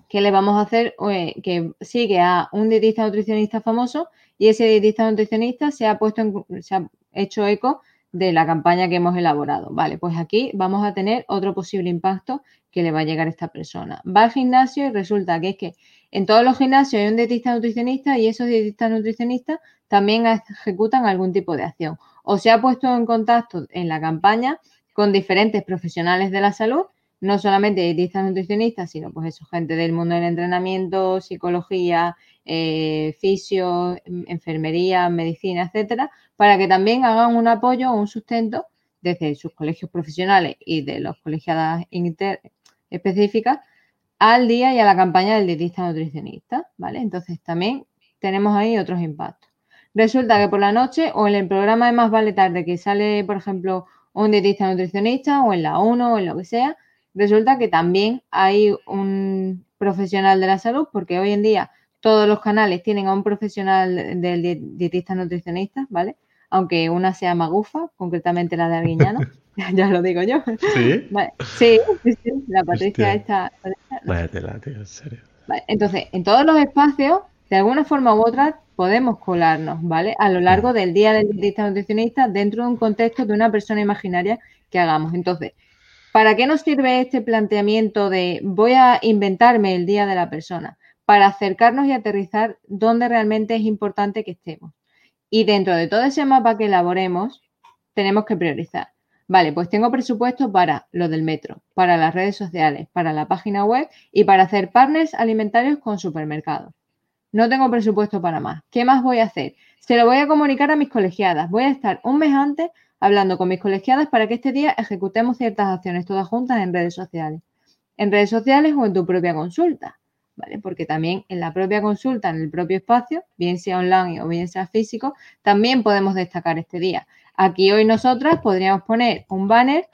S1: ¿qué le vamos a hacer? Eh, que sigue a un dietista nutricionista famoso y ese dietista nutricionista se ha puesto en, se ha hecho eco de la campaña que hemos elaborado. Vale, pues aquí vamos a tener otro posible impacto que le va a llegar a esta persona. Va al gimnasio y resulta que es que en todos los gimnasios hay un dietista nutricionista y esos dietistas nutricionistas también ejecutan algún tipo de acción. O se ha puesto en contacto en la campaña con diferentes profesionales de la salud, no solamente dietistas nutricionistas, sino pues eso, gente del mundo del entrenamiento, psicología, eh, fisio, enfermería, medicina, etcétera, para que también hagan un apoyo o un sustento desde sus colegios profesionales y de los colegiadas inter específicas al día y a la campaña del dietista nutricionista, ¿vale? Entonces también tenemos ahí otros impactos. Resulta que por la noche o en el programa de Más Vale Tarde que sale, por ejemplo, un dietista nutricionista o en la uno o en lo que sea, resulta que también hay un profesional de la salud, porque hoy en día todos los canales tienen a un profesional del dietista nutricionista, ¿vale? Aunque una sea Magufa, concretamente la de Arguiñano, ya lo digo yo.
S2: ¿Sí?
S1: Vale. Sí, sí, sí, la Patricia esta.
S2: Vaya tela, tío, en serio.
S1: Vale. Entonces, en todos los espacios, de alguna forma u otra, podemos colarnos, ¿vale? A lo largo del día del dietista nutricionista dentro de un contexto de una persona imaginaria que hagamos. Entonces, ¿para qué nos sirve este planteamiento de voy a inventarme el día de la persona? Para acercarnos y aterrizar dónde realmente es importante que estemos. Y dentro de todo ese mapa que elaboremos, tenemos que priorizar. Vale, pues tengo presupuesto para lo del metro, para las redes sociales, para la página web y para hacer partners alimentarios con supermercados. No tengo presupuesto para más. ¿Qué más voy a hacer? Se lo voy a comunicar a mis colegiadas. Voy a estar un mes antes hablando con mis colegiadas para que este día ejecutemos ciertas acciones todas juntas en redes sociales. En redes sociales o en tu propia consulta, ¿vale? Porque también en la propia consulta, en el propio espacio, bien sea online o bien sea físico, también podemos destacar este día. Aquí hoy nosotras podríamos poner un banner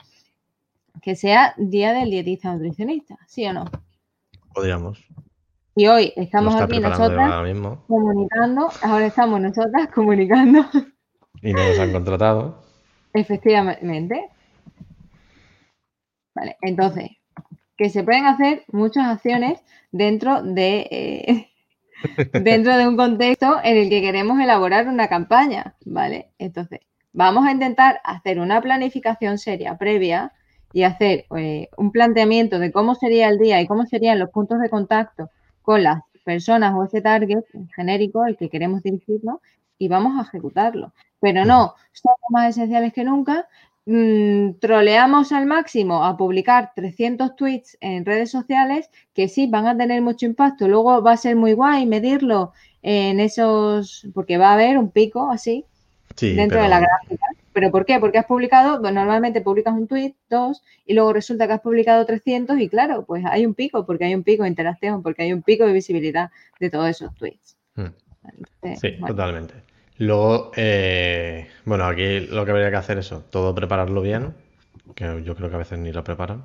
S1: que sea Día del Dietista Nutricionista, ¿sí o no?
S2: Podríamos.
S1: Y hoy estamos
S2: Lo está
S1: aquí
S2: preparando
S1: nosotras
S2: ahora mismo.
S1: comunicando, ahora estamos nosotras comunicando.
S2: Y no nos han contratado.
S1: Efectivamente. Vale, entonces, que se pueden hacer muchas acciones dentro de, eh, dentro de un contexto en el que queremos elaborar una campaña, ¿vale? Entonces, vamos a intentar hacer una planificación seria previa y hacer eh, un planteamiento de cómo sería el día y cómo serían los puntos de contacto con las personas o ese target genérico al que queremos dirigirnos y vamos a ejecutarlo. Pero no, somos más esenciales que nunca. Mm, troleamos al máximo a publicar trescientos tweets en redes sociales que sí van a tener mucho impacto. Luego va a ser muy guay medirlo en esos, porque va a haber un pico así
S2: sí,
S1: dentro
S2: pero...
S1: de la gráfica. ¿Pero por qué? Porque has publicado, pues normalmente publicas un tweet, dos, y luego resulta que has publicado trescientos y claro, pues hay un pico, porque hay un pico de interacción, porque hay un pico de visibilidad de todos esos tweets.
S2: Hmm.
S1: Entonces,
S2: Sí,
S1: bueno.
S2: totalmente. Luego, eh, bueno, aquí lo que habría que hacer es eso, todo prepararlo bien, que yo creo que a veces ni lo preparan.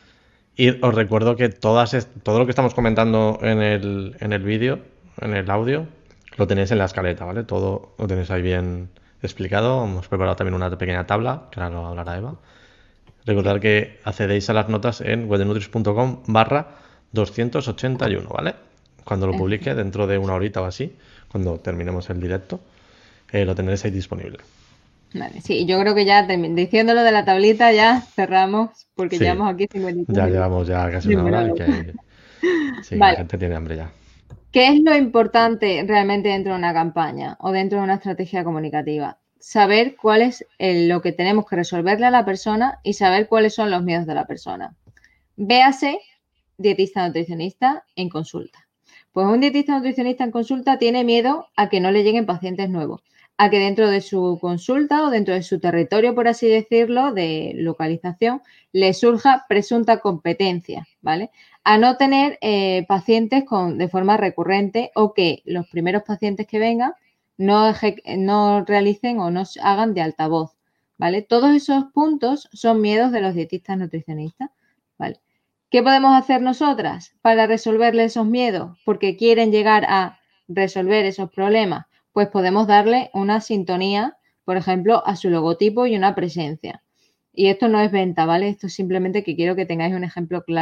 S2: Y os recuerdo que todas est- todo lo que estamos comentando en el, en el vídeo, en el audio, lo tenéis en la escaleta, ¿vale? Todo lo tenéis ahí bien explicado. Hemos preparado también una pequeña tabla, que ahora lo hablará Eva. Recordad que accedéis a las notas en webdenutris.com barra doscientos ochenta y uno, ¿vale? Cuando lo publique, dentro de una horita o así, cuando terminemos el directo, eh, lo tendréis ahí disponible.
S1: Vale, sí, yo creo que ya diciéndolo de la tablita ya cerramos porque
S2: Sí,
S1: llevamos aquí cincuenta y cinco
S2: ya
S1: minutos.
S2: llevamos ya casi una hora y que, hay- sí, que
S1: Vale.
S2: la gente tiene hambre ya.
S1: ¿Qué es lo importante realmente dentro de una campaña o dentro de una estrategia comunicativa? Saber cuál es el- lo que tenemos que resolverle a la persona y saber cuáles son los miedos de la persona. Véase dietista nutricionista en consulta. Pues un dietista nutricionista en consulta tiene miedo a que no le lleguen pacientes nuevos, a que dentro de su consulta o dentro de su territorio, por así decirlo, de localización, le surja presunta competencia, ¿vale? A no tener eh, pacientes con, de forma recurrente o que los primeros pacientes que vengan no, no realicen o no hagan de altavoz, ¿vale? Todos esos puntos son miedos de los dietistas nutricionistas, ¿vale? ¿Qué podemos hacer nosotras para resolverle esos miedos? Porque quieren llegar a resolver esos problemas. Pues podemos darle una sintonía, por ejemplo, a su logotipo y una presencia. Y esto no es venta, ¿vale? Esto es simplemente que quiero que tengáis un ejemplo claro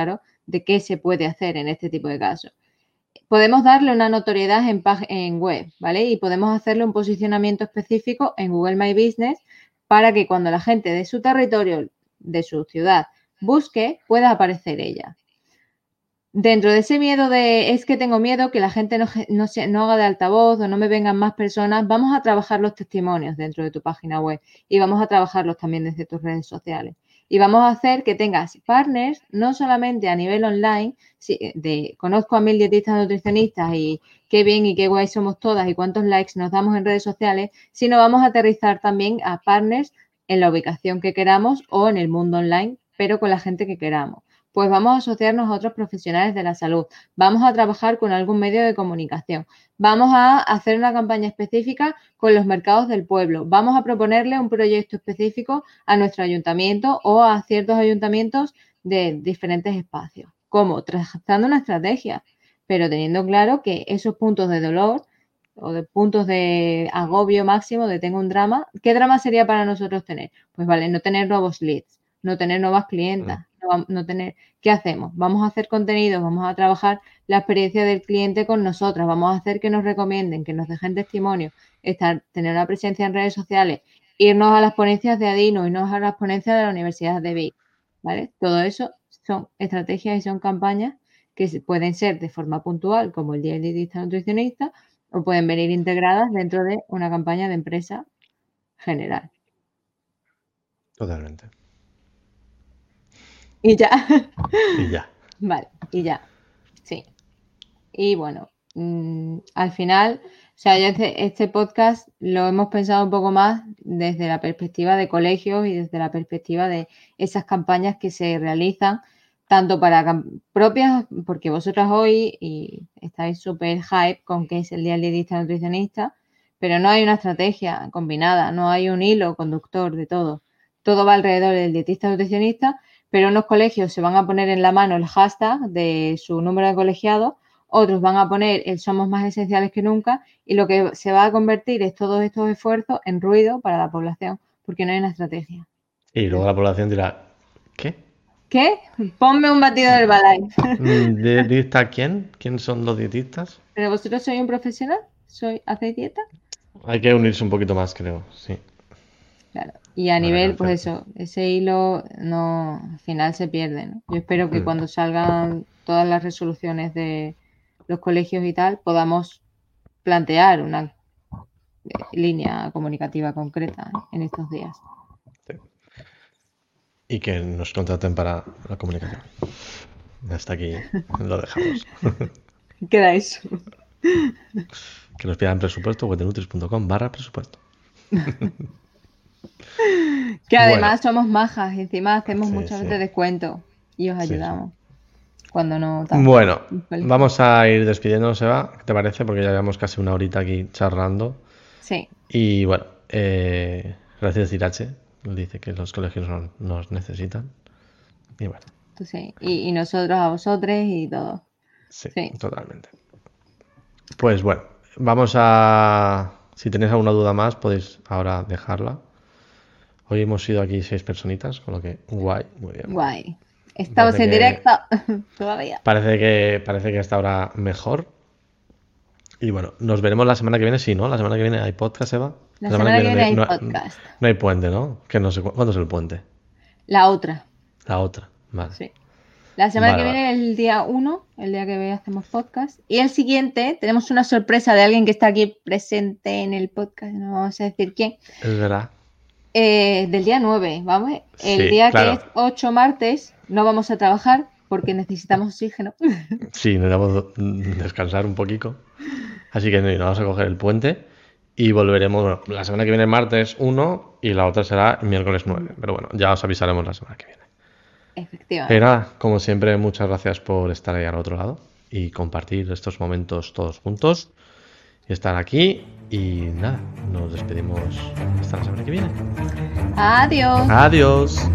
S1: de qué se puede hacer en este tipo de casos. Podemos darle una notoriedad en, en web, ¿vale? Y podemos hacerle un posicionamiento específico en Google My Business para que cuando la gente de su territorio, de su ciudad, busque, pueda aparecer ella. Dentro de ese miedo de es que tengo miedo que la gente no, no, se, no haga de altavoz o no me vengan más personas, vamos a trabajar los testimonios dentro de tu página web y vamos a trabajarlos también desde tus redes sociales. Y vamos a hacer que tengas partners, no solamente a nivel online, de conozco a mil dietistas nutricionistas y qué bien y qué guay somos todas y cuántos likes nos damos en redes sociales, sino vamos a aterrizar también a partners en la ubicación que queramos o en el mundo online, pero con la gente que queramos. Pues vamos a asociarnos a otros profesionales de la salud, vamos a trabajar con algún medio de comunicación, vamos a hacer una campaña específica con los mercados del pueblo, vamos a proponerle un proyecto específico a nuestro ayuntamiento o a ciertos ayuntamientos de diferentes espacios. ¿Cómo? Trazando una estrategia, pero teniendo claro que esos puntos de dolor o de puntos de agobio máximo, de tengo un drama, ¿qué drama sería para nosotros tener? Pues vale, no tener nuevos leads, no tener nuevas clientas. No, no tener, ¿qué hacemos? Vamos a hacer contenidos, vamos a trabajar la experiencia del cliente con nosotras, vamos a hacer que nos recomienden, que nos dejen testimonio, estar, tener una presencia en redes sociales, irnos a las ponencias de Adino, irnos a las ponencias de la Universidad de Vic, ¿vale? Todo eso son estrategias y son campañas que pueden ser de forma puntual, como el Día del Dietista Nutricionista, o pueden venir integradas dentro de una campaña de empresa general.
S2: Totalmente.
S1: Y ya.
S2: Y ya.
S1: Vale, y ya. Sí. Y bueno, mmm, al final, o sea, yo este, este podcast lo hemos pensado un poco más desde la perspectiva de colegios y desde la perspectiva de esas campañas que se realizan tanto para propias, porque vosotras hoy y estáis súper hype con que es el Día del Dietista Nutricionista, pero no hay una estrategia combinada, no hay un hilo conductor de todo. Todo va alrededor del dietista nutricionista, pero unos colegios se van a poner en la mano el hashtag de su número de colegiados, otros van a poner el somos más esenciales que nunca y lo que se va a convertir es todos estos esfuerzos en ruido para la población, porque no hay una estrategia.
S2: Y luego la población dirá, ¿qué?
S1: ¿Qué? Ponme un batido del Herbalife.
S2: ¿Dietista quién? ¿Quién son los dietistas?
S1: ¿Pero vosotros sois un profesional? ¿Soy, ¿Hacéis dieta?
S2: Hay que unirse un poquito más, creo, sí.
S1: Claro, y a vale, nivel, pues eso, ese hilo no, al final se pierde, ¿no? Yo espero que mm. cuando salgan todas las resoluciones de los colegios y tal, podamos plantear una línea comunicativa concreta, ¿eh? En estos días.
S2: Sí. Y que nos contraten para la comunicación. Hasta aquí lo dejamos.
S1: Queda eso.
S2: Que nos pidan presupuesto, wetenutris.com barra presupuesto.
S1: Que además bueno. somos majas y encima hacemos sí, muchas veces
S2: sí.
S1: descuento y os ayudamos. Sí, sí. Cuando no.
S2: Bueno, vamos a ir despidiéndonos, Eva. ¿Qué te parece? Porque ya llevamos casi una horita aquí charlando.
S1: Sí.
S2: Y bueno, eh, gracias Irache. Dice que los colegios nos, nos necesitan. Y bueno.
S1: Sí. Y, y nosotros a vosotros y todo.
S2: Sí, sí, totalmente. Pues bueno, vamos a... Si tenéis alguna duda más, podéis ahora dejarla. Hoy hemos sido aquí seis personitas, con lo que guay, muy bien.
S1: Guay. Estamos parece en que, directo todavía.
S2: Parece que parece que hasta ahora mejor. Y bueno, nos veremos la semana que viene, sí, ¿no? La semana que viene hay podcast, Eva.
S1: La, la semana, semana que viene, viene
S2: no,
S1: hay podcast.
S2: No, no hay puente, ¿no? Que no sé cuándo es el puente.
S1: La otra.
S2: La otra, vale.
S1: Sí. La semana
S2: vale,
S1: que viene
S2: vale.
S1: es el día uno, el día que hacemos podcast. Y el siguiente tenemos una sorpresa de alguien que está aquí presente en el podcast. No vamos a decir quién.
S2: Es verdad.
S1: Eh, del día nueve, ¿vamos? El
S2: sí,
S1: día
S2: claro.
S1: que es ocho martes no vamos a trabajar porque necesitamos oxígeno.
S2: Sí, necesitamos descansar un poquito. Así que no, vamos a coger el puente y volveremos. Bueno, la semana que viene martes uno y la otra será miércoles nueve. Pero bueno, ya os avisaremos la semana que viene.
S1: Efectivamente.
S2: Y nada, como siempre, muchas gracias por estar ahí al otro lado y compartir estos momentos todos juntos y estar aquí. Y nada, nos despedimos hasta la semana que viene.
S1: Adiós.
S2: Adiós.